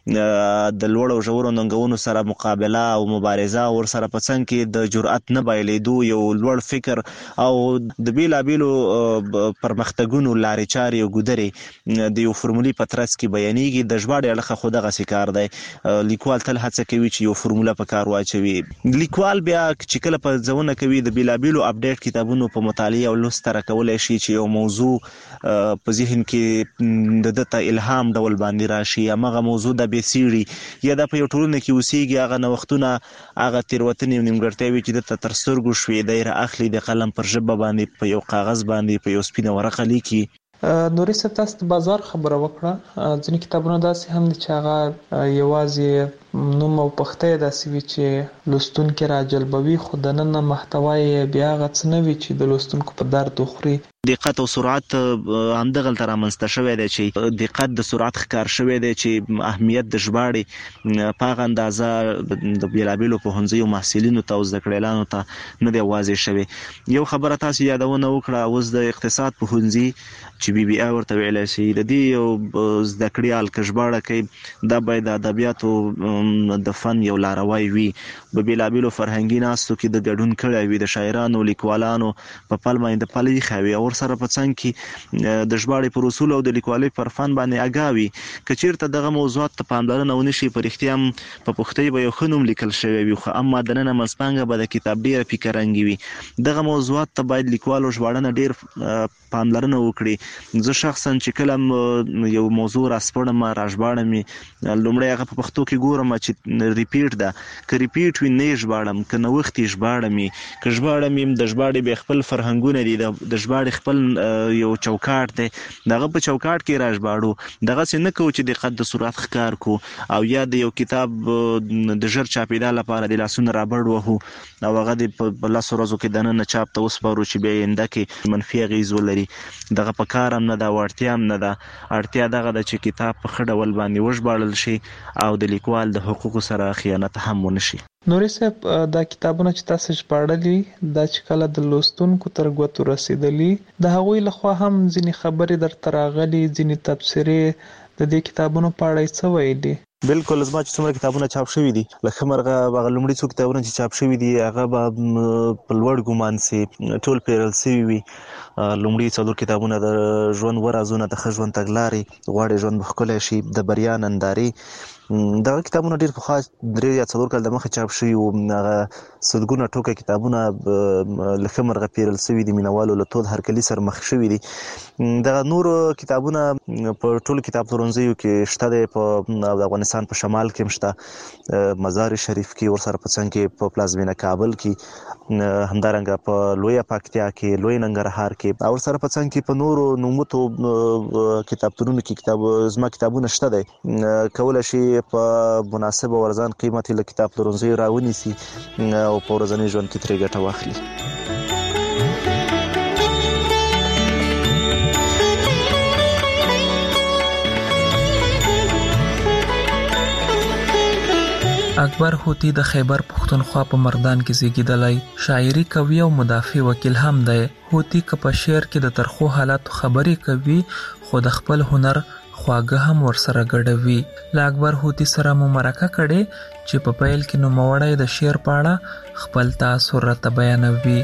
کې د لوړ او ژورو ننګونو سره مقابله او مبارزه ورسره په څنګ کې د جرأت نه بایلېدو یو لوړ فکر او د بیلابیلو پرمختګونو لارې چارې او ګودرې د یو فرمولي په ترڅ کې بیانېږي. د ژباړې اړخه خو دغسې کار دی. لیکوال تل هڅه کوي چې یو فرموله په کار واچوي. لیکوال بیا چې کله په ځونه کوي د بیلابیلو اپډیټ کتابونو په مطالعه او لوست سره کولی شي چې یو موضوع په ذهن کې د ده ته الهام ډول باندې راشي. همغه موضوع د بې څېړي یا د په یو ټولنه کې اوسېږي هغه نوښتونه هغه تېروتنې او نیمګړتیاوې چې ده ته تر سترګو شوې دی رااخلي د قلم پر ژبه باندې په یو کاغذ باندې په یو سپینه ورقه لیکي. نوري صاحب تاسو د بازار خبره وکړه. ځینې کتابونه داسې هم دي چې هغه یوازې نوم او پښتۍ داسې وي چې لوستونکي راجلبوي خو دننه محتوا یې بیا هغه څه نه وي چې د لوستونکو په درد وخوري. دقت او سرعت همدغلته رامنځته شوی دی چې دقت د سرعت ښکار شوی دی چې اهمیت د ژباړې په هغه اندازه د بیلابیلو پوهنځیو محصلینو ته او زده کړیالانو ته نه دی واضح شوی. یو خبره تاسو یادونه وکړه اوس د اقتصاد پوهنځي چې بي بي آی ورته ویلی شي د دې یو زده کړیال که ژباړه کوي دا باید د ادبیاتو د فن یو لاروی وي. په بیلابیلو فرهنګي ناستو کې د ګډون کړی وي د شاعرانو لیکوالانو په پل باندې د پل ایښی وي او سره په څنګ کې د ژباړې پر اصول او د لیکوالۍ پر فن باندې اګاه وي. که چېرته دغه موضوعات ته پاملرنه ونه شي په رښتیا هم په پښتۍ به یو ښه نوم لیکل شوی وي خو اما دننه منځپانګه به د کتاب ډېره پیکه رنګې وي. دغه موضوعات ته باید لیکوال او ژباړنه ډېر پاملرنه وکړي. زه شخصا چې کله یو موضوع راسپړم راژباړم یې لومړی هغه په پښتو کې ګورم چې ریپیټ ده. که ریپیټ وي نه یې ژباړم که نوښت یې ژباړم یې که ژباړم یې د ژباړې بیا خپل فرهنګونه دي د ژباړې خپل یو چوکاټ دی دغه په چوکاټ کې راژباړو. دغسې نه کوو چې دقت د سرعت ښکار کو او یا د یو کتاب د ژر چاپېدا لپاره د لاسونه رابړ وهو او هغه د په لسو ورځو کې دننه چاپ ته وسپارو چې بیا آینده کې منفي اغېز ولري. دغه په کار هم نه ده او اړتیا هم نه ده. اړتیا دغه ده چې کتاب په ښه ډول باندې وژباړل شي او د لیکوال د حقوقو سره خیانت هم ونه شي. نوري صاحب دا کتابونه چې تاسو ژباړلي دا چې کله د لوستونکو تر ګوتو رسیدلي د هغوی لخوا هم ځینې خبرې درته راغلي ځینې تبصرې د دې کتابونو په اړه یې څه ویلي؟ بالکل زما چې څومره کتابونه چاپ شوي دي له ښه مرغه هغه لومړي څو کتابونه چې چاپ شوي دي هغه به په لوړ ګمان سي ټول پیرل شوي وي. لومړي څلور کتابونه د ژوند ورازونه د ښه ژوند تګلارې غواړي ژوند به ښکلی شي د بریا نندارې دغه کتابونه ډېر پخوا درې یا څلور کال د مخه چاپ شوي وو. هغه سلګونه ټوکه کتابونه له ښه مرغه پیرل شوي دي مینوالو له تود هرکلي سره مخ شوي دي. دغه نورو کتابونه په ټولو کتاب پلورنځیو کې شته دی. په د افغانستان په شمال کې هم شته مزار شریف کې ورسره په څنګ کې په پلازمینه کابل کې همدارنګه په لویه پکتیا کې لوی ننګرهار کې او ورسره په څنګ کې په نورو نوموتو کتابتونونو کې کتاب زما کتابونه شته دی. کولی شي په مناسب او ارزان قیمت له کتاب پلورنځیو راونیسي او په ورځني ژوند کې ترې ګټه واخلي. اکبر هوتی د خیبر پښتونخوا په مردان کې زیږیدلی شاعري کوي او مدافع وکیل هم دی. هوتی که په شعر کې د ترخو حالاتو خبرې کوي خو د خپل هنر خواږه هم ورسره ګډوي. له اکبر هوتی سره مو مرکه کړې چې په پیل کې نوموړی د شعر په اړه خپل تاثر راته بیانوي.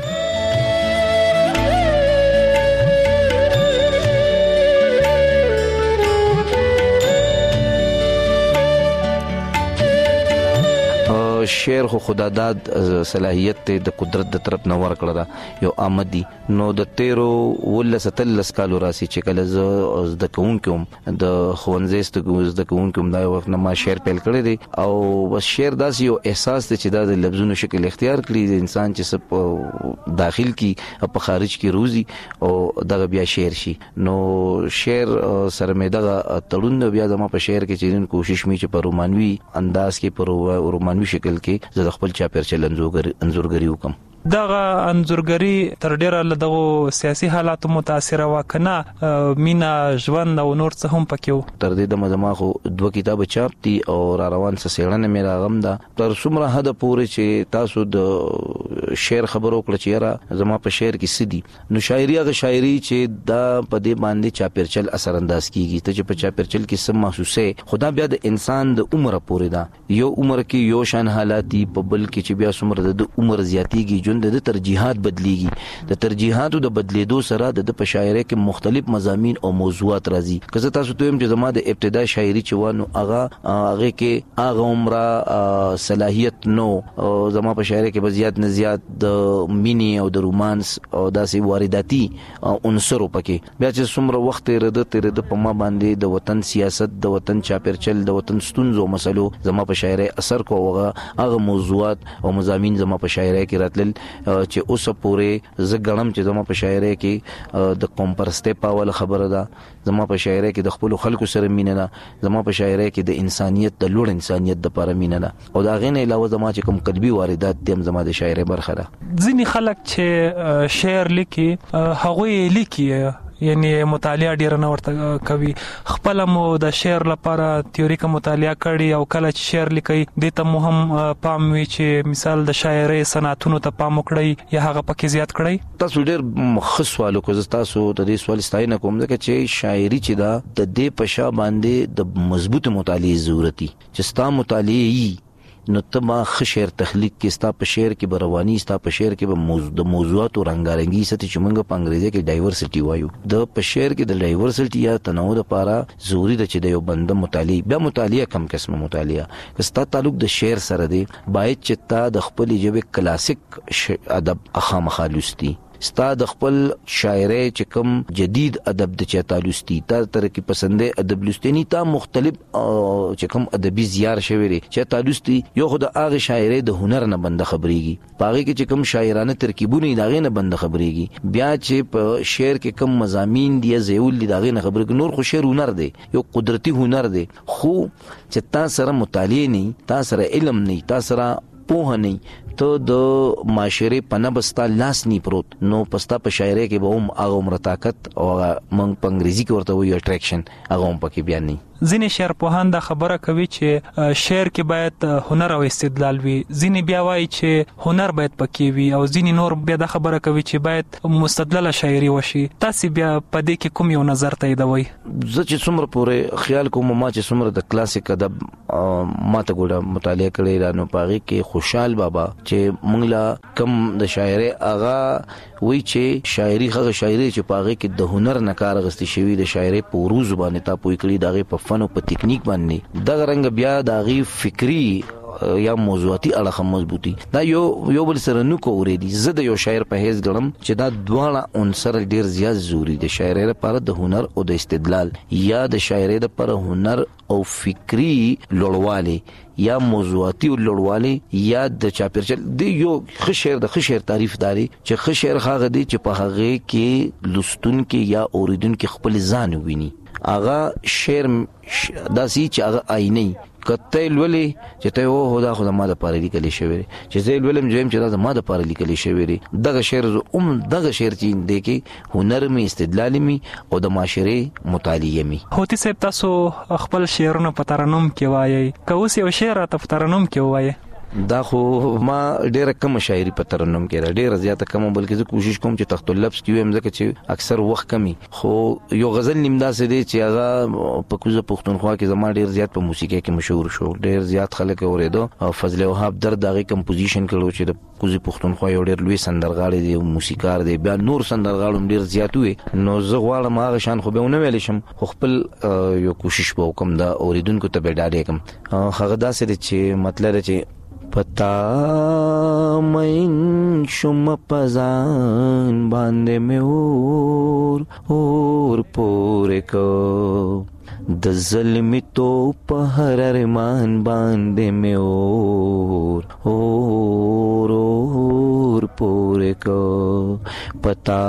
شعر خو خداداد صلاحیت ته د قدرت د طرف نه ورکړه دا یو آمدي نو د تیرو ولس تلس کالو راسي چې کله ز د کوونکم د خوانځست د کوونکم دا وخت نه ما شعر پیل کړی دی او بس شعر داس یو احساس ته چې د لفظونو شکل اختیار کړی د انسان چې سپ داخل کی په خارج کی روزي او دغه بیا شعر شي. نو شعر سره مې دغه تړون بیا د ما په شعر کې چې کوشش می چې په رومانوي انداز کې په رومانوي شکل کې زه د خپل چاپیر چل انځورګری وکم. دغه انځورګری تر ډیره له دغه سیاسي حالاتو متاثر وکنه مینا ژوند او نور څه هم پکې تر دې د مزماخو دوه کتاب چاپ دي او را روان څه سیړنه مې راغم ده تر څومره حد پورې چې تاسو د شعر خبرو کړ چې را زما په شعر کې سدي نو شاعري هغه شاعري چې دا په دې باندې چاپیرچل اثر انداز کیږي ته چې په چاپیرچل کې سم محسوسه خدا بیا د انسان د عمر پورې دا یو عمر کې یو شان حالاتي په بل کې چې بیا څومره د عمر زیاتیږي جون د ترجیحات بدليږي د ترجیحاتو د بدلیدو سره د په شاعرۍ کې مختلف مضامین او موضوعات راځي که تاسو ته هم چې زما د ابتدا شاعري چې وانه هغه هغه کې هغه عمره صلاحیت نو زما په شاعرۍ کې بزیات نه زیات د مینی او د رومانس او داسې وارداتي عنصر پکې بیا چې څومره وخت تیر د تیر د پما باندې د وطن سیاست د وطن چاپیرچل د وطن ستونزو مسلو زما په شاعرۍ اثر کوغه هغه موضوعات او مضامین زما په شاعرۍ کې راتلل چې اوس پورې زګړم چې زما په شاعرۍ کې د قوم پرسته پاول خبره ده زما په شاعرۍ کې د خپل خلکو سره مینه ده زما په شاعرۍ کې د انسانيت د لوړ انسانيت د لپاره مینه ده او دا غینه علاوه زما چې کوم قلبي واردات دي زما د شاعرۍ برخه ده ځینی خلک چې شعر لیکي هغه لیکي یعنی مطالعه ډیر نه ورته کوي خپل مو د شعر لپاره تیوریکه مطالعه کړي او کله چې شعر لیکي د ته مهم پام وی چې مثال د شاعرۍ صنعتونو ته پام وکړي یا هغه پکې زیات کړي تاسو ډیر مخصوص سوالو کو تاسو د دې سوال ستاینه کوم ځکه چې شاعري چې دا د دې پښا باندې د مضبوط مطالعه ضرورتي چې ستا مطالعه نو ته ما خشر تخلیق کې ستا په شعر کې برواني ستا په شعر کې به موضوع د موضوعات او رنگارنګي ستې چې موږ په انګریزي کې ډایورسټي وایو د په شعر کې د ډایورسټي یا تنوع لپاره ضروری ده چې د یو بنده مطالعه بیا مطالعه کم قسمه مطالعه کستا تعلق د شعر سره دی باید چې تا د خپل ژبه کلاسیک ادب اخامخا لوستي ستا د خپل شاعرۍ چې کوم جدید ادب د چا تعلقستي تا تر کې پسندې ادب لستنی تا مختلف چې کوم ادبي زیار شوی چې تعلقستي یو خدای هغه شاعرۍ د هنر نه بند خبريږي پاره کې چې کوم شاعرانه ترکیبونه داغه نه بند خبريږي بیا چې په شعر کې کوم مضامین دی زیول دی داغه نه خبريږي نور خو شعر هنر دی یو قدرتي هنر دی خو چې تا سره مطالعه نه تا سره علم نه تا سره په نه ته د معاشري پنبستا لاس نی پروت نو پستا په شاعرۍ کې به هم هغه عمر طاقت او منګ په انګریزي کې ورته وایي اټریکشن هغه هم پکې بیان نه ځینې شعر پوهان دا خبره کوي چې شعر کې باید هنر او استدلال وي ځینې بیا وایي چې هنر باید پکې وي او ځینې نور بیا دا خبره کوي چې باید مستدلله شاعري وشي تاسو بیا په دې کې کوم یو نظر تاییدوي زه چې څومره پورې خیال کوم ما چې څومره د کلاسیک ادب ما ته ګوره مطالعه کړی را نو پاغي کې خوشحال بابا چې موږ لا کم د شاعرۍ اغا وی چې شاعري هغه شاعري چې پاغه کې د هنر نه کار غستې شوی د شاعرۍ په روز باندې تا پوي کړی دغه په فن او په ټیکنیک باندې دغه رنګ بیا دغه فکری یا موضوعاتي اړه مضبوطی دا یو یو بل سره نو کوریدي زه د یو شاعر په هیڅ ګړم چې دا دواړه عنصر ډیر زیات ضروری دي شاعرۍ لپاره د هنر او د استدلال یا د شاعرۍ لپاره هنر او فکری لوړواله یا موضوعاتي لوړواله یا د چاپیرچل دی یو خشیر د خشیر تعریف داري چې خشیر هغه دی چې په هغه کې لستون کې یا اوریدون کې خپل ځان ویني اغه شعر داسي چې هغه آینه کته لولې چې ته و هدا خو ما د پاره لیکل شوی چې زه ولم جویم چې دا ما د پاره لیکل شوی دغه شعر ام دغه شعر چې د کې هنر می استدلال می او د معاشري مطالعه می هوتی صاحب تاسو خپل شعرونه په ترنم کې وایي کوس یو شعر ته په ترنم کې وایي دا خو ما ډیره کم شاعري په ترنم کې ډیره زیاته کم بلکې زه کوشش کوم چې تخت اللفظ کې ویم ځکه چې اکثر وخت کمی خو یو غزل نیمدا سي دي چې هغه په کوزه پښتونخوا کې زما ډیر زیات په موسیقي کې مشهور شو ډیر زیات خلک اوریدو او فضل وهاب در دغه کمپوزیشن کړو چې د کوزه پښتونخوا یو ډیر لوی سندرغاړی دی موسیقار دی بیا نور سندرغاړم ډیر زیات وي نو زه غواړم هغه شان خو به ونه ویل شم خو خپل یو کوشش وکم دا اوریدونکو ته به ډاډه کم هغه داسې چې مطلب چې پتا مین شم پزان باندې مې اور اور پورې کو د ظلمي تو په هر ارمان باندې مې اور اور اور پورې کو پتا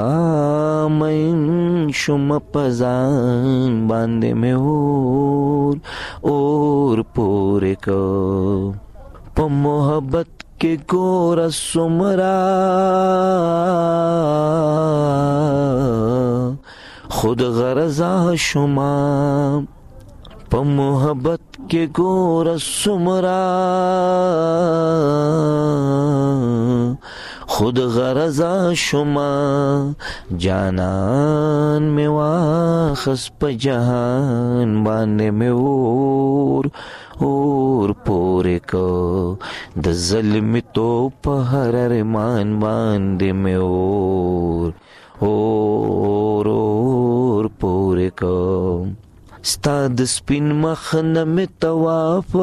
مین شم پزان باندې مې اور اور پورې کو په محبت کې ګور سمرا خود غرضا شما په محبت کې ګور سمرا خود غرضا شما جانان میں واخس په جهان باندې مې اور اور پورې کو د ظلم تو په هر ارمان باندې مې اور اور اور پورې کو ستا د سپین مخ نه مې طواف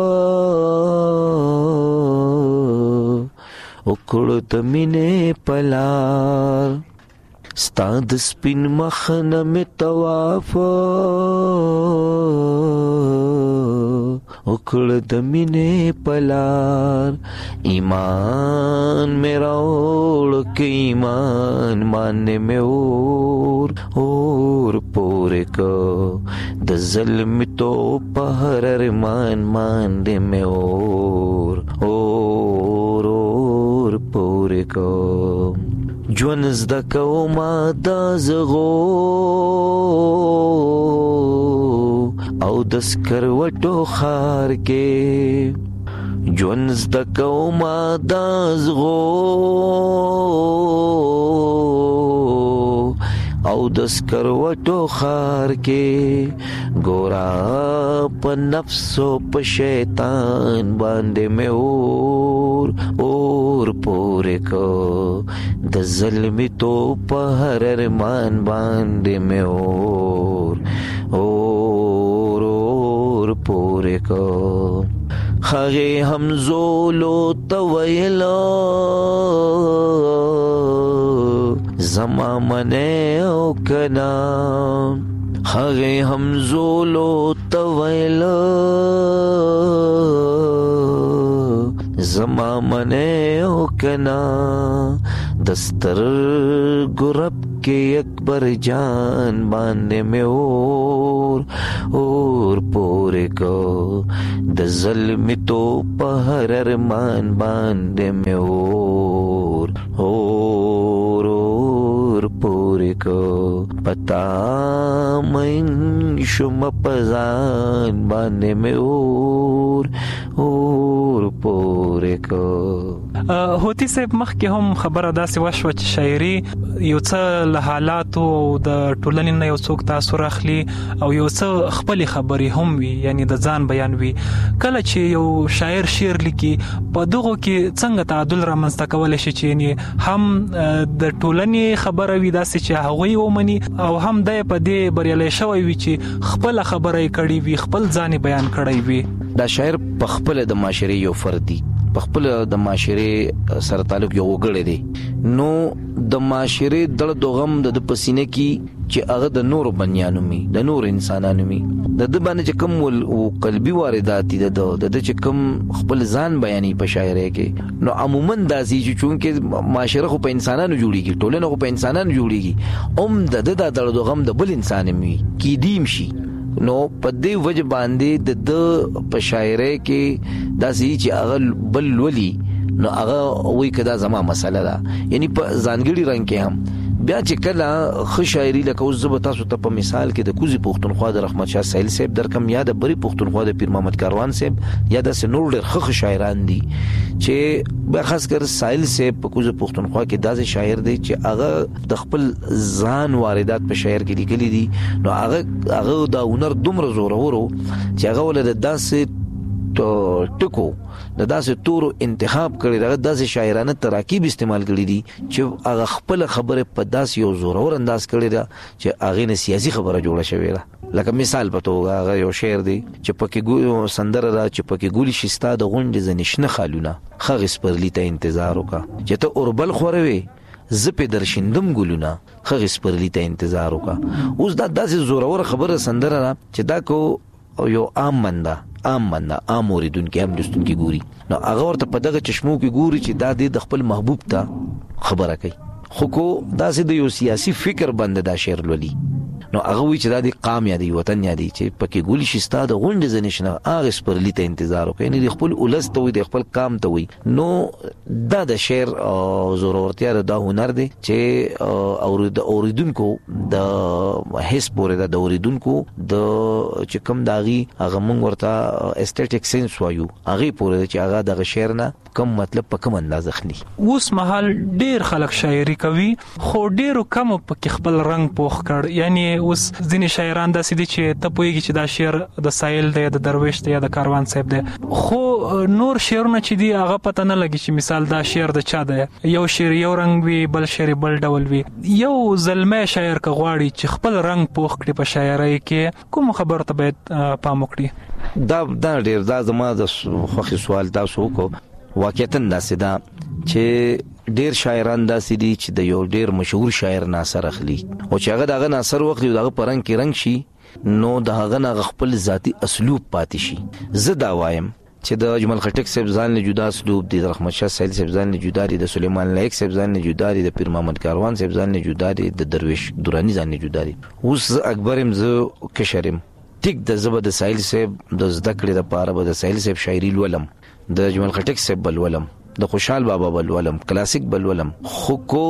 وکړو د مینې پلار ستا د سپین مخ نه مې طواف وکړو د مینې پلار ایمان مې راوړ کې ایمان باندې مې اور اور پورې کو د ظلم تو په هر ارمان باندې مې اور اور اور پورې کو ژوند زده کومه دا زغو او د سکروټو خار کې ژوند زده کومه دا زغو او د سکروټو خار کې ګورا په نفس او په شیطان باندې مې اور اور پورې کو د ظلم تو په هر ارمان باندې مې اور اور اور پورې کو خغه همزولو تویلو زما منه او کنا خغه همزولو تویلو زما منه او کنا دستر گرب کے اکبر جان باندې میں اور اور پورے کو د ظلم تو پہر ارمان باندې میں اور اور اور پورے کو پتا من شم پزان باندې میں اور اور پورے کو. هوتی صاحب مخکې هم خبره داسې وشوه چې شاعري یو څه له حالاتو او د ټولنې نه یو څوک تاثر اخلي او یو څه خپلې خبرې هم وي، یعنی د ځان بیان وي. کله چې یو شاعر شعر لیکي په دغو کې څنګه تعادل رامنځته کولی شي چې یعنی هم د ټولنې خبره وي داسې چې هغوی ومني او هم دی په دې بریالی شوی وي چې خپله خبره یې کړې وي، خپل ځان یې بیان کړی وي. دا شاعر په خپله د معاشرې یو فرد دی، په خپل د معاشرې سره تعلق یو وګړی دی، نو د معاشرې دړ دوغم د پسینه کې چې هغه د نور بنیانو می د نور انسانانو می د د باندې چې کوم او قلبي واردات دي د د چې کوم خپل ځان بیانې په شاعرۍ کې، نو عموما داسې چې چونکې معاشره خو په انسانانو جوړیږي، ټولنه خو په انسانانو جوړیږي، اوم د د دړ دوغم د بل انسان می کې دیم شي، نو په دې وجه باندې د په شاعرۍ کې داسې چې هغه بل ولي نو هغه وایي کدا زما مسله ده، یعنی په ځانګړي رنګ کې هم بیا چې کله ښه شاعري لکه اوس زه به تاسو ته په مثال کې د کوزي پښتونخوا د رحمت شاه سایل صاحب درکم، یا د بری پښتونخوا د پیر محمد کاروان صاحب، یا د نور ډېر ښه شاعران دي چې به خاص کر سایل صاحب په کوزي پښتونخوا کې داسې شاعر دی چې هغه د خپل ځان واردات په شاعر کې لیکلي دي، نو هغه هغه د هنر دومره زورورو چې هغه ولر داسې ټکو د داسې تورو انتخاب کړي، دغه داسې شاعرانه تراکیب استعمال کړي دي چې هغه خپل خبره په داسې یو زورور انداز کړي دا چې هغه نه سیاسي خبره جوړه شوې ده. لکه مثال په توګه هغه یو شعر دی چې پکې ګو سندره را چې پکې ګولي شستا د غونډې زنشنه خالونه خغس پرلی ته انتظار وکا چې ته اوربل خوروي زپې درشندم ګلونه خغس پرلی ته انتظار وکا. اوس دا داسې زورور خبره سندره را چې دا کو یو عام منده عام منده عام اوریدونکو هم لستونکو ګوري، نو هغه ورته په دغه چشمو کې ګوري چې دا د خپل محبوب ته خبره کوي، خو کو دا سه د یو سیاسي فکر باندې دا شعر لولي، نو هغه وی چې د قام یا د وطن یا د چې پکې ګول شي ستاد غونډه زنیشنه هغه سپرلی ته انتظار وکړي نه خپل ولست وي د خپل قام ته وي. نو دا د شعر ضرورتیا د هنر دی چې اورید اوریدونکو د هیڅ پورې د اوریدونکو د چې کوم داغي هغه مونږ ورته استټیک سنس وایو هغه پورې چې هغه د شعر نه کوم مطلب په کوم انداز اخلي. اوس مهال ډیر خلک شاعري کوي خو ډیرو کم په خپل رنگ پوخ کړ. یعنی اوس ځینې شاعران داسې دي چې ته پوهیږي چې دا شعر د سایل دی د درویش دی یا د کاروان صاحب دی خو نور شعرونه چې دی هغه پته نه لګي چې مثال دا شعر د چا دی. یو شعر یو رنگ وي بل شعر بل ډول وي. یو زلمه شاعر که غواړي چې خپل رنگ پوخ کړي په شاعرۍ کې کوم خبر ته باید پام وکړي؟ دا دا ډیر دا زما د خوښي سوال تاسو کو واقعیت داسې دا چې ډیر شاعران داسې دي چې د یو ډیر مشهور شاعر ناصر اخلي او چې هغه دغه ناصر وخت دغه پرنګ کې رنگ شي نو دغه نه خپل ذاتی اسلوب پاتې شي. زه دا وایم چې د اجمل خټک صاحب ځان له جدا اسلوب دي، د رحمت شاه سایل صاحب ځان له جدا دي، د سلیمان لایق صاحب ځان له جدا دي، د پیر محمد کاروان صاحب ځان له جدا دي، د درویش درانی ځان له جدا دي. اوس اکبرم زه کشرم ټیک د زبر د سایل صاحب د زده کړې لپاره به د سایل صاحب شاعري ولم، د اجمل خټک صاحب بل ولم، د خوشحال بابا بل ولم، کلاسیک بل ولم. خو کو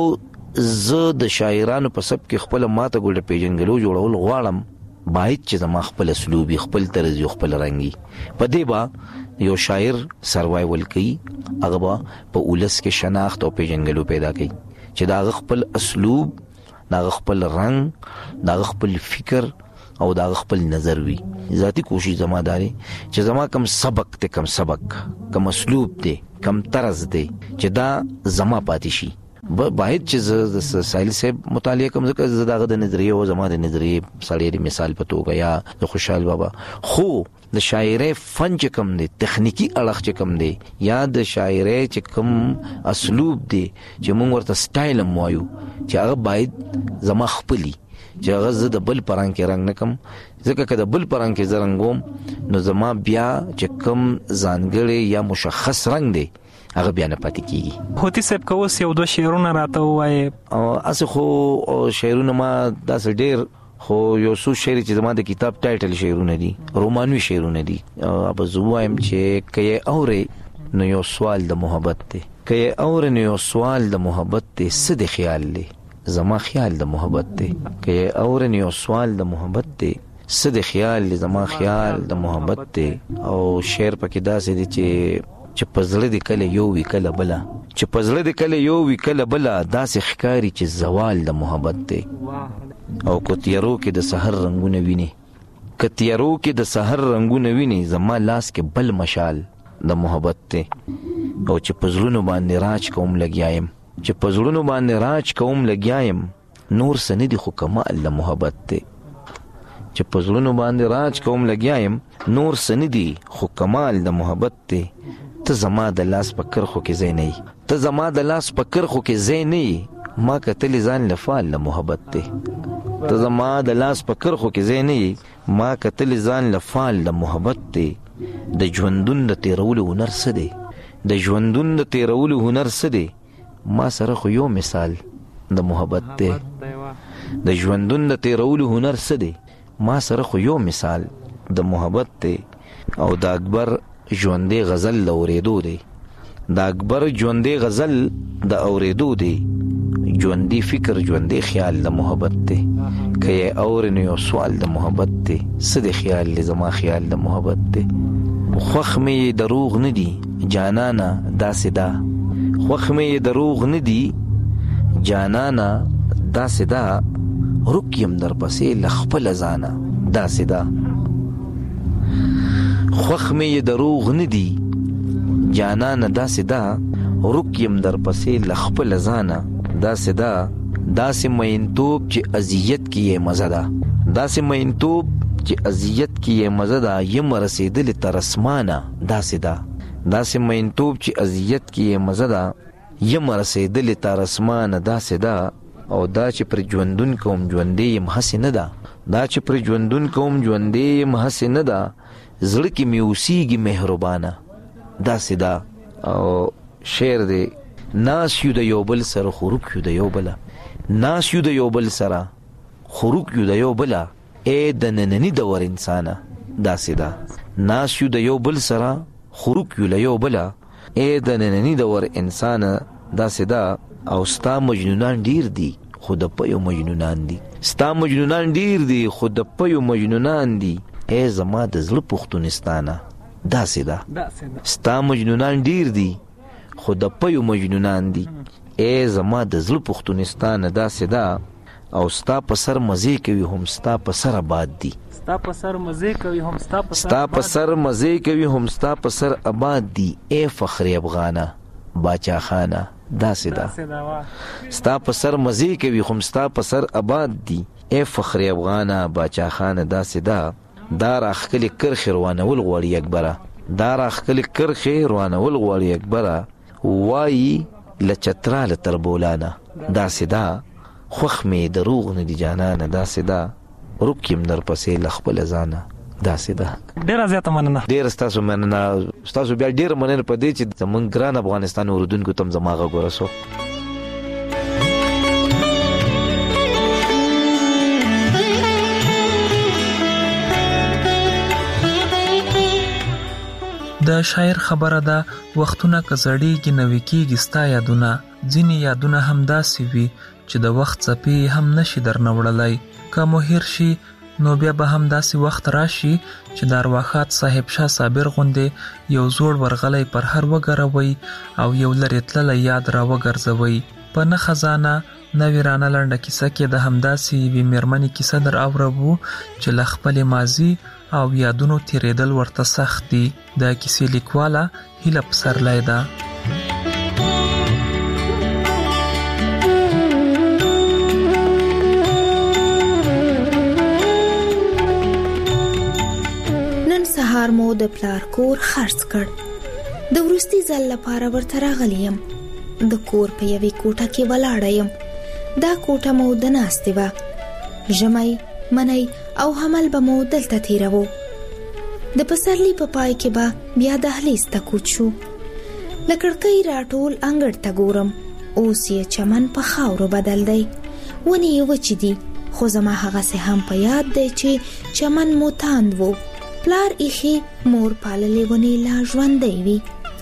زه د شاعرانو په سب کې خپل ماته ګل پیژنګلو جوړول غواړم باید چې زما خپل اسلوبي خپل طرز خپل رنگي په دې با یو شاعر سروایول کوي هغه با په ولس کې شناخت او پیژنګلو پیدا کوي چې دا خپل اسلوب دا خپل رنگ دا خپل فکر او دا خپل نظر وي. ذاتی کوشش زما داري چې زما کم سبق ته کم سبق کم اسلوب دی کم طرز دی چې دا زما پاتې شي. باید چې د سایل صاحب مطالعه کوم ځکه زداغه د نظریه او زما د نظریه سړی مثال په توګه یا د خوشحال بابا خو د شاعرۍ فن چې کوم دی تخنیکی اړخ چې کوم دی یا د شاعرۍ چې کوم اسلوب دی چې موږ ورته سټایل موایو چې هغه باید زما خپلی چې هغه زه د بل پرنګ کې رنگ نکم ځکه که د بل پرنګ کې زرنګوم نو زما بیا چې کوم ځانګړی یا مشخص رنگ دی هغه بیا نه پاتې کیږي. هوتی صاحب کوس یو دوه شعرونه راته وایي او اس خو شعرونه ما داس ډیر خو یو څو شعر چې زما د کتاب ټایټل شعرونه دي رومانوي شعرونه دي. اب زوایم چې کای اوره نو یو سوال د محبت دی کای اوره نو یو سوال د محبت دی څه د خیال دی زما خیال د محبت دی کای اوره نو یو سوال د محبت دی څه د خیال زما خیال د محبت دی. او شعر پکې داسې دي چې چې پزړه د کله یو وی کله بلا چې پزړه د کله یو وی کله بلا داسې ښکاری چې زوال د محبت دی. او کتیارو کې د سحر رنگونه ویني کتیارو کې د سحر رنگونه ویني زما لاس کې بل مشال د محبت دی. او چې پزړونو باندې راج کوم لګیایم چې پزړونو باندې راج کوم لګیایم نور سندي خو کمال د محبت دی. چې پزړونو باندې راج کوم لګیایم نور سندي خو کمال د محبت دی. ته زما د لاس په کرخو کې زې نه ته زما د لاس په کرخو کې زې نه ما کتل ځان لفال د محبت دی. ته زما د لاس په کرخو کې زې نه ما کتل ځان لفال د محبت دی. د ژوندون د تیرولو هنر څه دی د ژوندون د تیرولو هنر څه دی ما سره خو یو مثال د محبت دی. د ژوندون د تیرولو هنر څه دی ما سره خو یو مثال د محبت دی. او د اکبر ژوندې غزل د اورېدو دی د اکبر ژوندې غزل د اورېدو دی ژوندې فکر ژوندې خیال د محبت دی. که یې اورې نو یو سوال د محبت دی څه د خیال دی زما خیال د محبت دی. خوښ مې دروغ نه دی جانانه داسې دا خوښ مې دروغ نه دی جانانه داسې دا رک یم در پسې له خپله ځانه داسې دا خوخ مې دروغ نه دی جانانه داسې دا رک یم در پسې له خپله ځانه داسې دا داسې مینتوب چې اذیت کې یې مزه ده داسې مینتوب چې اذیت کې یې مزه ده یم رسېدلې تر اسمانه داسې دا داسې مینتوب چې اذیت کې یې مزه ده یم رسېدلې تر اسمانه داسې دا. او دا چې پر ژوندون کوم ژوندې یم هسې نه ده دا چې پر ژوندون کوم ژوندې یم هسې نه ده زړه کې مې اوسېږي مهربانه داسې دا. او شعر دی ناس یو د یو بل سره خو رک یو د یو بله ناس یو د یو بل سره خروق یو د یو بلا اې د نننی دور انسانه داسې ده ناس یو د یو بل سره خروق یو له یو بلا اې د نننی دور انسانه داسې ده او ستا مجنونان ډیر دي خو د پيو مجنونان دي ستا مجنونان ډیر دي خو د پيو مجنونان دي اې زما د زړه پښتونستانه داسې ده ستا مجنونان ډیر دي خو د پيو مجنونان دي اې زما د زړه پښتونستانه داسې ده او ستا په سر مزه کوي هم ستا په سر آباد دي ستا په سر مزه کوي هم ستا په سر ستا په سر مزه کوي هم ستا په سر آباد دي اے فخر افغانه باچا خانه داسې ده ستا په سر مزه کوي هم ستا په سر آباد دي اے فخر افغانه باچا خانه داسې ده دا راخکلی کرخه روانول غوړی اکبره دا راخکلی کرخه روانول غوړی اکبره وای لچتراله تر بولانه داسې ده خوخ می دروغ نه دي جانانه داسې ده روکیم در پسې لخپل ځانه داسې ده ډیر زیاته مننه ډیر ستاسو مننه ستاسو بیا ډیر مننه په دې چې زمونږ ګران افغانستان اوردونکو تم زماغه ګورسو د شاعر خبره ده وختونه کزړیږي نوې کیږي ستا یادونه ځینې یادونه هم داسې وي چې د وخت څپې هم نشي درنوړلای که مو هیر شي نو بیا به هم داسې وخت راشي چې د ارواښاد صاحب شاه صابر غوندې یو زوړ ورغلی پر هر وګروئ او یو لرې تللی یاد را وګرځوئ په نه خزانه نه ویرانه لنډه کیسه کې د همداسې یوې مېرمنې کیسه در اوربو چې له خپلې ماضي او یادونو تیریدل ورته سخت دي د کیسې لیکواله هیله پسرلی ده سهار مو د پلار کور خرڅ کړ د ورستي ځل لپاره ورته راغلی یم د کور په یوې کوټه کې ولاړه یم دا کوټه مو د ناستې وه ژمی منی او حمل به مو دلته تیروو د پسرلي په پای کې به بیا دهلیز ته کوچ شو له کړکۍ راټول انګړ ته ګورم اوس یې چمن په خاورو بدل دی ونې یې وچې دي خو زما هغسې هم په یاد دی چې چمن مو تاند و پلار ایخي مور پاللې ونې لا ژوندی وي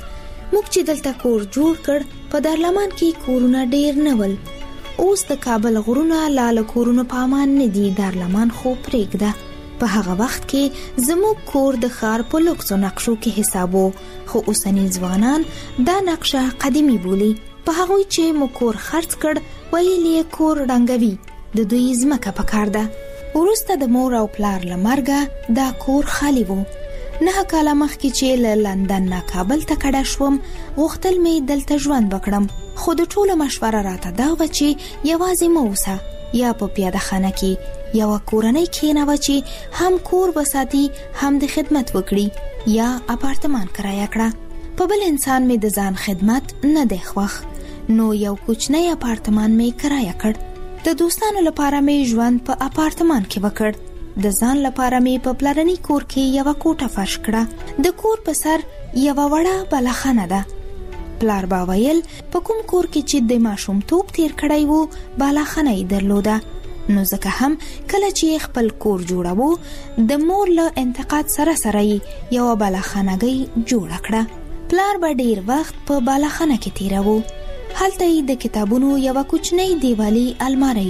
موږ چې دلته کور جوړ کړ په دارلمان کې کورونه ډیر نه ول اوس د کابل غرونه لا له کورونو په امان نه دي دارلمان خو پرېږده په هغه وخت کې زموږ کور د ښار په لوکسو نقشو کې حسابو خو اوسني ځوانان دا نقشه قدیمي بولي په هغوی چې مو کور خرڅ کړ ویل یې کور ړنګوي د دوی ځمکه پکار ده وروسته د مور او پلار له مرګه دا کور خالی وو نه کاله مخکې چې له لندن نه کابل ته کډه شوم غوښتل مې دلته ژوند وکړم خو د ټولو مشوره راته دا وه چې یوازې مه اوسه یا په پیاده خانه کې یوه کورنۍ کښېنوه چې هم کور وساتي هم د خدمت وکړي یا اپارتمان کرایه کړه په بل انسان مې د ځان خدمت نه دی خوښ نو یو کوچنی اپارتمان مې کرایه کړ د دوستانو لپاره مې ژوند په اپارتمان کې وکړ د ځان لپاره مې په پلرني کور کې یوه کوټه فرش کړه د کور په سر یوه وړه بلخانه ده پلار با ویل په کوم کور کې چې د ماشومتوب تیر کړی وو بلخانه یې درلوده نو ځکه هم کله چې خپل کور جوړاوه د مور له انتقاد سره سره یې یوه بلخانهګۍ جوړه کړه پلار به ډیر وخت په بلخانه کې تیروه هلته یې د کتابونو یوه کوچنۍ دیوالي الماری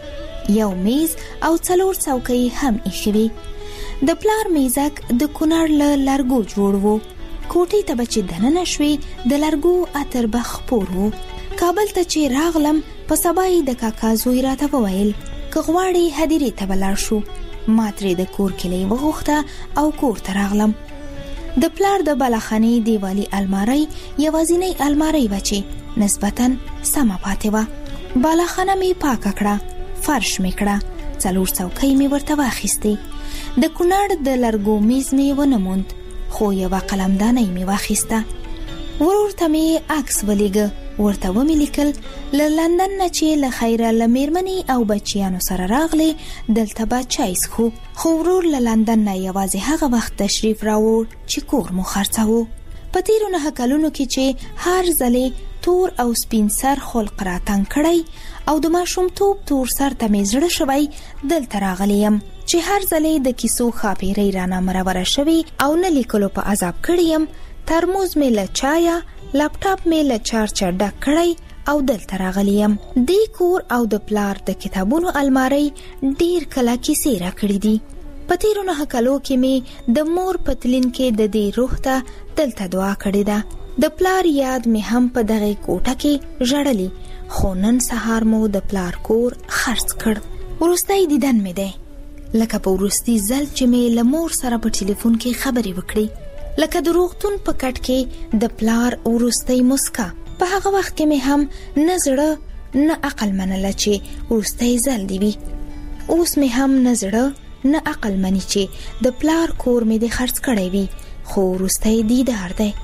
وه یو میز او څلور څوکۍ هم ایښې وې د پلار میزک د کونړ له لرګو جوړ و کوټې ته به چې دننه شوې د لرګو عطر به خپور و کابل ته چې راغلم په سبا یې د کاکا زوی راته وویل که غواړې هدیرې ته به لاړ شو ما ترې د کور کیلۍ وغوښته او کور ته راغلم د پلار د بلخانې دیوالي الماری یوازینۍ الماری وه چې نسبتاً سمه پاتې وه بالاخانه مې پاکه کړه فرش مې کړه څلور څوکۍ مې ورته واخیستې د کونړ د لرګو میز مې ونه موند خو یوه قلمدانۍ مې واخیسته ورور ته مې عکس ولیږه ورته ومې لیکل له لندن نه چې له خیره له میرمنې او بچیانو سره راغلی دلته به چای څښو خو ورور له لندن نه یوازې هغه وخت تشریف راوړ چې کور مو خرڅاوه په تیرو نه کلونو کې چې هر ځلې تور او سپین سر خلق راتنګ کړی او د ماشومتوب تور سر ته مې زړه شوی دلته راغلی یم چې هر ځلې د کیسو خاپیرۍ رانه مروره شوي او نه لیکلو په عذاب کړی یم. ترموز مې له چایه، لپټاپ مې له چارجه ډک کړی او دلته راغلی یم. دې کور او د پلار د کتابونو المارۍ ډیر کله کیسې راکړي دي. په تیرو نه کلو کې مې د مور پتلین کې د دې روح ته دلته دعا کړې ده. د پلار یاد مې هم په دغه کوټه کې ژړلی، خو نن سهار مو د پلار کور خرڅ کړ. وروستی دیدن مې دی، لکه په وروستي ځل چې مې له مور سره په ټلیفون کې خبرې وکړې، لکه د روغتون په کټ کې د پلار وروستی مسکا. په هغه وخت کې مې هم نه زړه نه عقل منله چې وروستی ځل دی وي. اوس مې هم نه زړه نه عقل مني چې د پلار کور مې د خرڅ کړی وي، خو وروستی دیدار دی.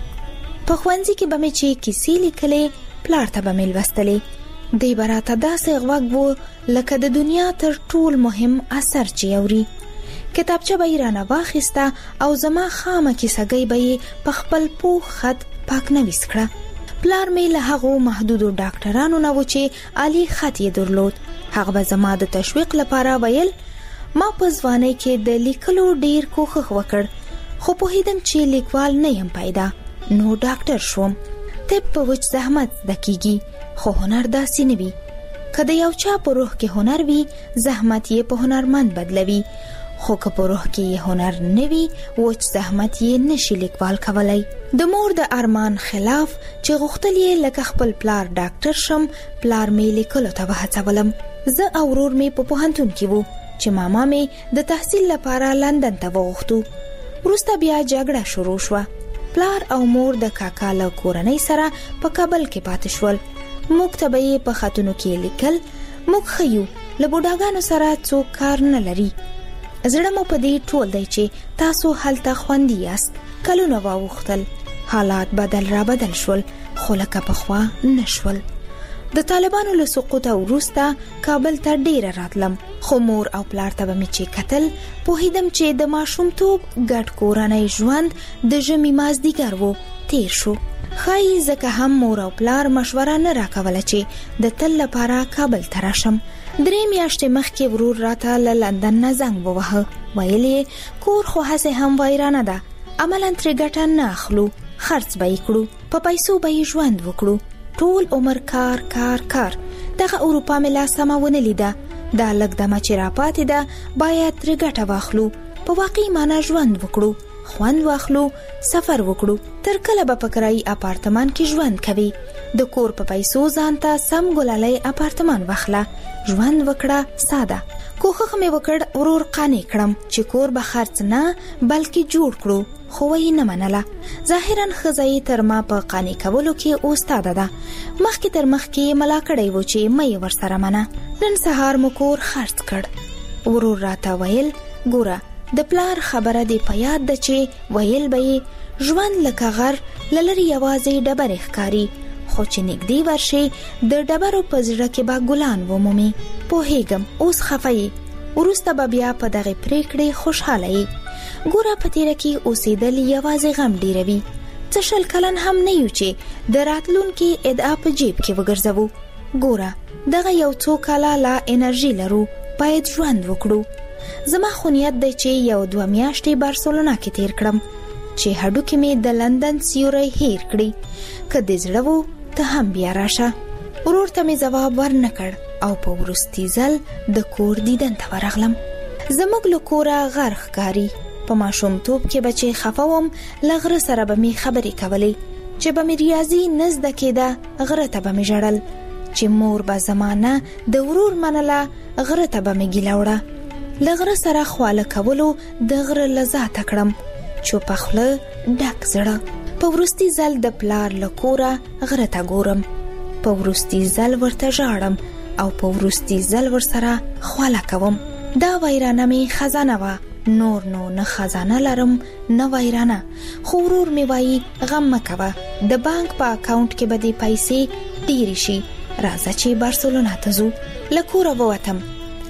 په ښوونځي کې به مې چې کیسې لیکلې، پلار ته به مې لوستلې. دی به راته داسې غوږ و لکه د دنیا تر ټول مهم اثر چې اوري. کتابچه به یې رانه واخیسته او زما خامه کیسهګۍ به یې په خپل پوخ خط پاک نویس کړه. پلار مې له هغو محدودو ډاکټرانو نه و چې عالی خط یې درلود. هغه به زما د تشویق لپاره ویل. ما په ځوانۍ کې د لیکلو ډیر کوښښ وکړ، خو پوهیدم چې لیکوال نه یم پیدا، نو ډاکټر شوم. طب په وچ زحمت دکیږي، خو هنر داسې نه وي. که د یو چا په روح کې هنر وي، زحمت یې په هنرمند بدلوي، خو که په روح کې یې هنر نه وي، وچ زحمت یې نشي لیکوال کولای. د مور د ارمان خلاف چې غوښتل یې لکه خپل پلار ډاکټر شم، پلار مې لیکلو ته وهڅولم. زه او ورور مې په پوهنتون کې وو چې ماما مې د تحصیل لپاره لندن ته وغوښتو. وروسته بیا جګړه شروع شوه. پلار او مور د کاکا له کورنۍ سره په کابل کې پاتې شول. موږ ته به یې په خطونو کې لیکل. موږ ښه یو، له بوډاګانو سره څوک کار نه لري. زړه مو په دې ټول دی چې تاسو هلته خوندي یاست. کلونه واوښتل، حالات بدل را بدل شول، خو لکه پخوا نه شول. د طالبانو له سقوطه وروسته کابل ته ډیره راتلم، خو مور او پلار ته به مې چې کتل، پوهیدم چې د ماشومتوب ګډ کورنۍ ژوند د ژمي مازدیګر و تیر شو. ښایي ځکه هم مور او پلار مشوره نه راکوله چې د تل لپاره کابل ته راشم. درې میاشتې مخکې ورور راته له لندن نه زنګ ووهه. ویل یې کور خو هسې هم ویرانه ده، عملاً ترې ګټه نه اخلو، خرڅ به یې کړو، په پیسو به یې ژوند وکړو. ټول عمر کار کار کار. دغه اروپا مې لا سمه ونه لیده. دا لږ دمه چې راپاتې ده باید ترې ګټه واخلو، په واقعي معنا ژوند وکړو، خوند واخلو، سفر وکړو. تر کله به په کرایي اپارتمان کې ژوند کوي؟ د کور په پیسو ځان ته سم ګلالی اپارتمان واخله، ژوند وکړه ساده. کوښښ مې وکړ ورور قانع کړم چې کور به خرڅ نه بلکې جوړ کړو، خو یې نه منله. ظاهراً ښځه یې تر ما په قانع کولو کې استاده ده. مخکې تر مخکې ملا کړی و چې مه یې ورسره منه. نن سهار مو کور خرڅ کړ. ورور راته ویل ګوره د پلار خبره دې په یاد ده چې ویل به یې ژوند لکه غر له لرې یوازې ډبرې ښکاري، خو چې نږدې ورشي د ډبرو په زړه کې به ګلان ومومي. پوهیږم اوس خفه یې، وروسته به بیا په دغې پریکړې خوشحاله یې. ګوره په تیره کې اوسېدل یوازې غم ډیروي. څه شل کلن هم نه یو چې د راتلونکي ادعا په جیب کې وګرځوو. ګوره دغه یو څو کاله لا انرژي لرو، باید ژوند وکړو. زما خو نیت دی چې یو دوه میاشتې بارسلونا کې تیر کړم چې هډوکې مې د لندن سیوری هیر کړي. که دې زړه وو ته هم بیا راشه. ورور ته مې ځواب ورنه کړ او په وروستي ځل د کور دیدن ته ورغلم. زموږ له کوره غر ښکاري. په ماشومتوب کې به چې خفه وم له غره سره به مې خبرې کولې، چې به مې ریاضي نه زده کېده غره ته به مې ژړل، چې مور به زما نه د ورور منله غره ته به مې ګیله وړه. له غره سره خواله کولو د غره لذات کړم، چوپه خوله ډک زړه. په وروستي ځل د پلار له کوره غره ته ګورم، په وروستي ځل ورته ژاړم او په وروستي ځل ورسره خواله کوم. دا ویرانه مې خزانه وه، نور نو نه خزانه لرم نه ویرانه. خو ورور مې وایي غم مه کوه، د بانک په اکاونټ کې به دې پیسې ډېرې شي، راځه چې بارسلونا ته ځو. له کوره ووتم،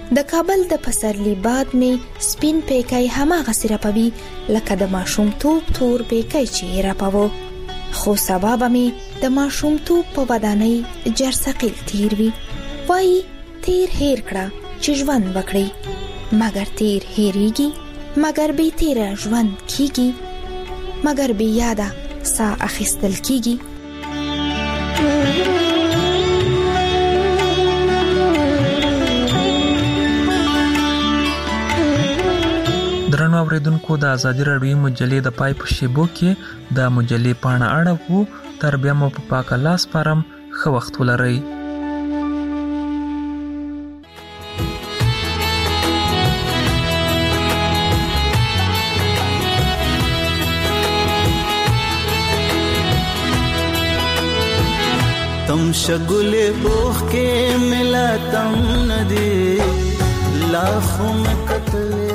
د کابل د پسرلی باد می سپین پیکای هماغه سره پوي لکه د ماشوم توپ تور پیکای چې راپاوه، خو سبا به می د ماشوم توپ په ودانۍ جرثقیل تیر وي. وای تیر هیر کړه چې ژوند وکړي، مگر تیر هیریږي، مگر بی تیر ژوند کیږي، مگر بی یاده سا اخیستل کیږي. درنو اوریدونکو، د ازادي راډیو مجلې د پای په شیبو کې د مجلې پاڼه اړوو. تر بیا مو په پاکه لاس پارم، ښه وخت ولرئ. تم شگل بوخ کے ملا تم ندی لاکھوں میں قتل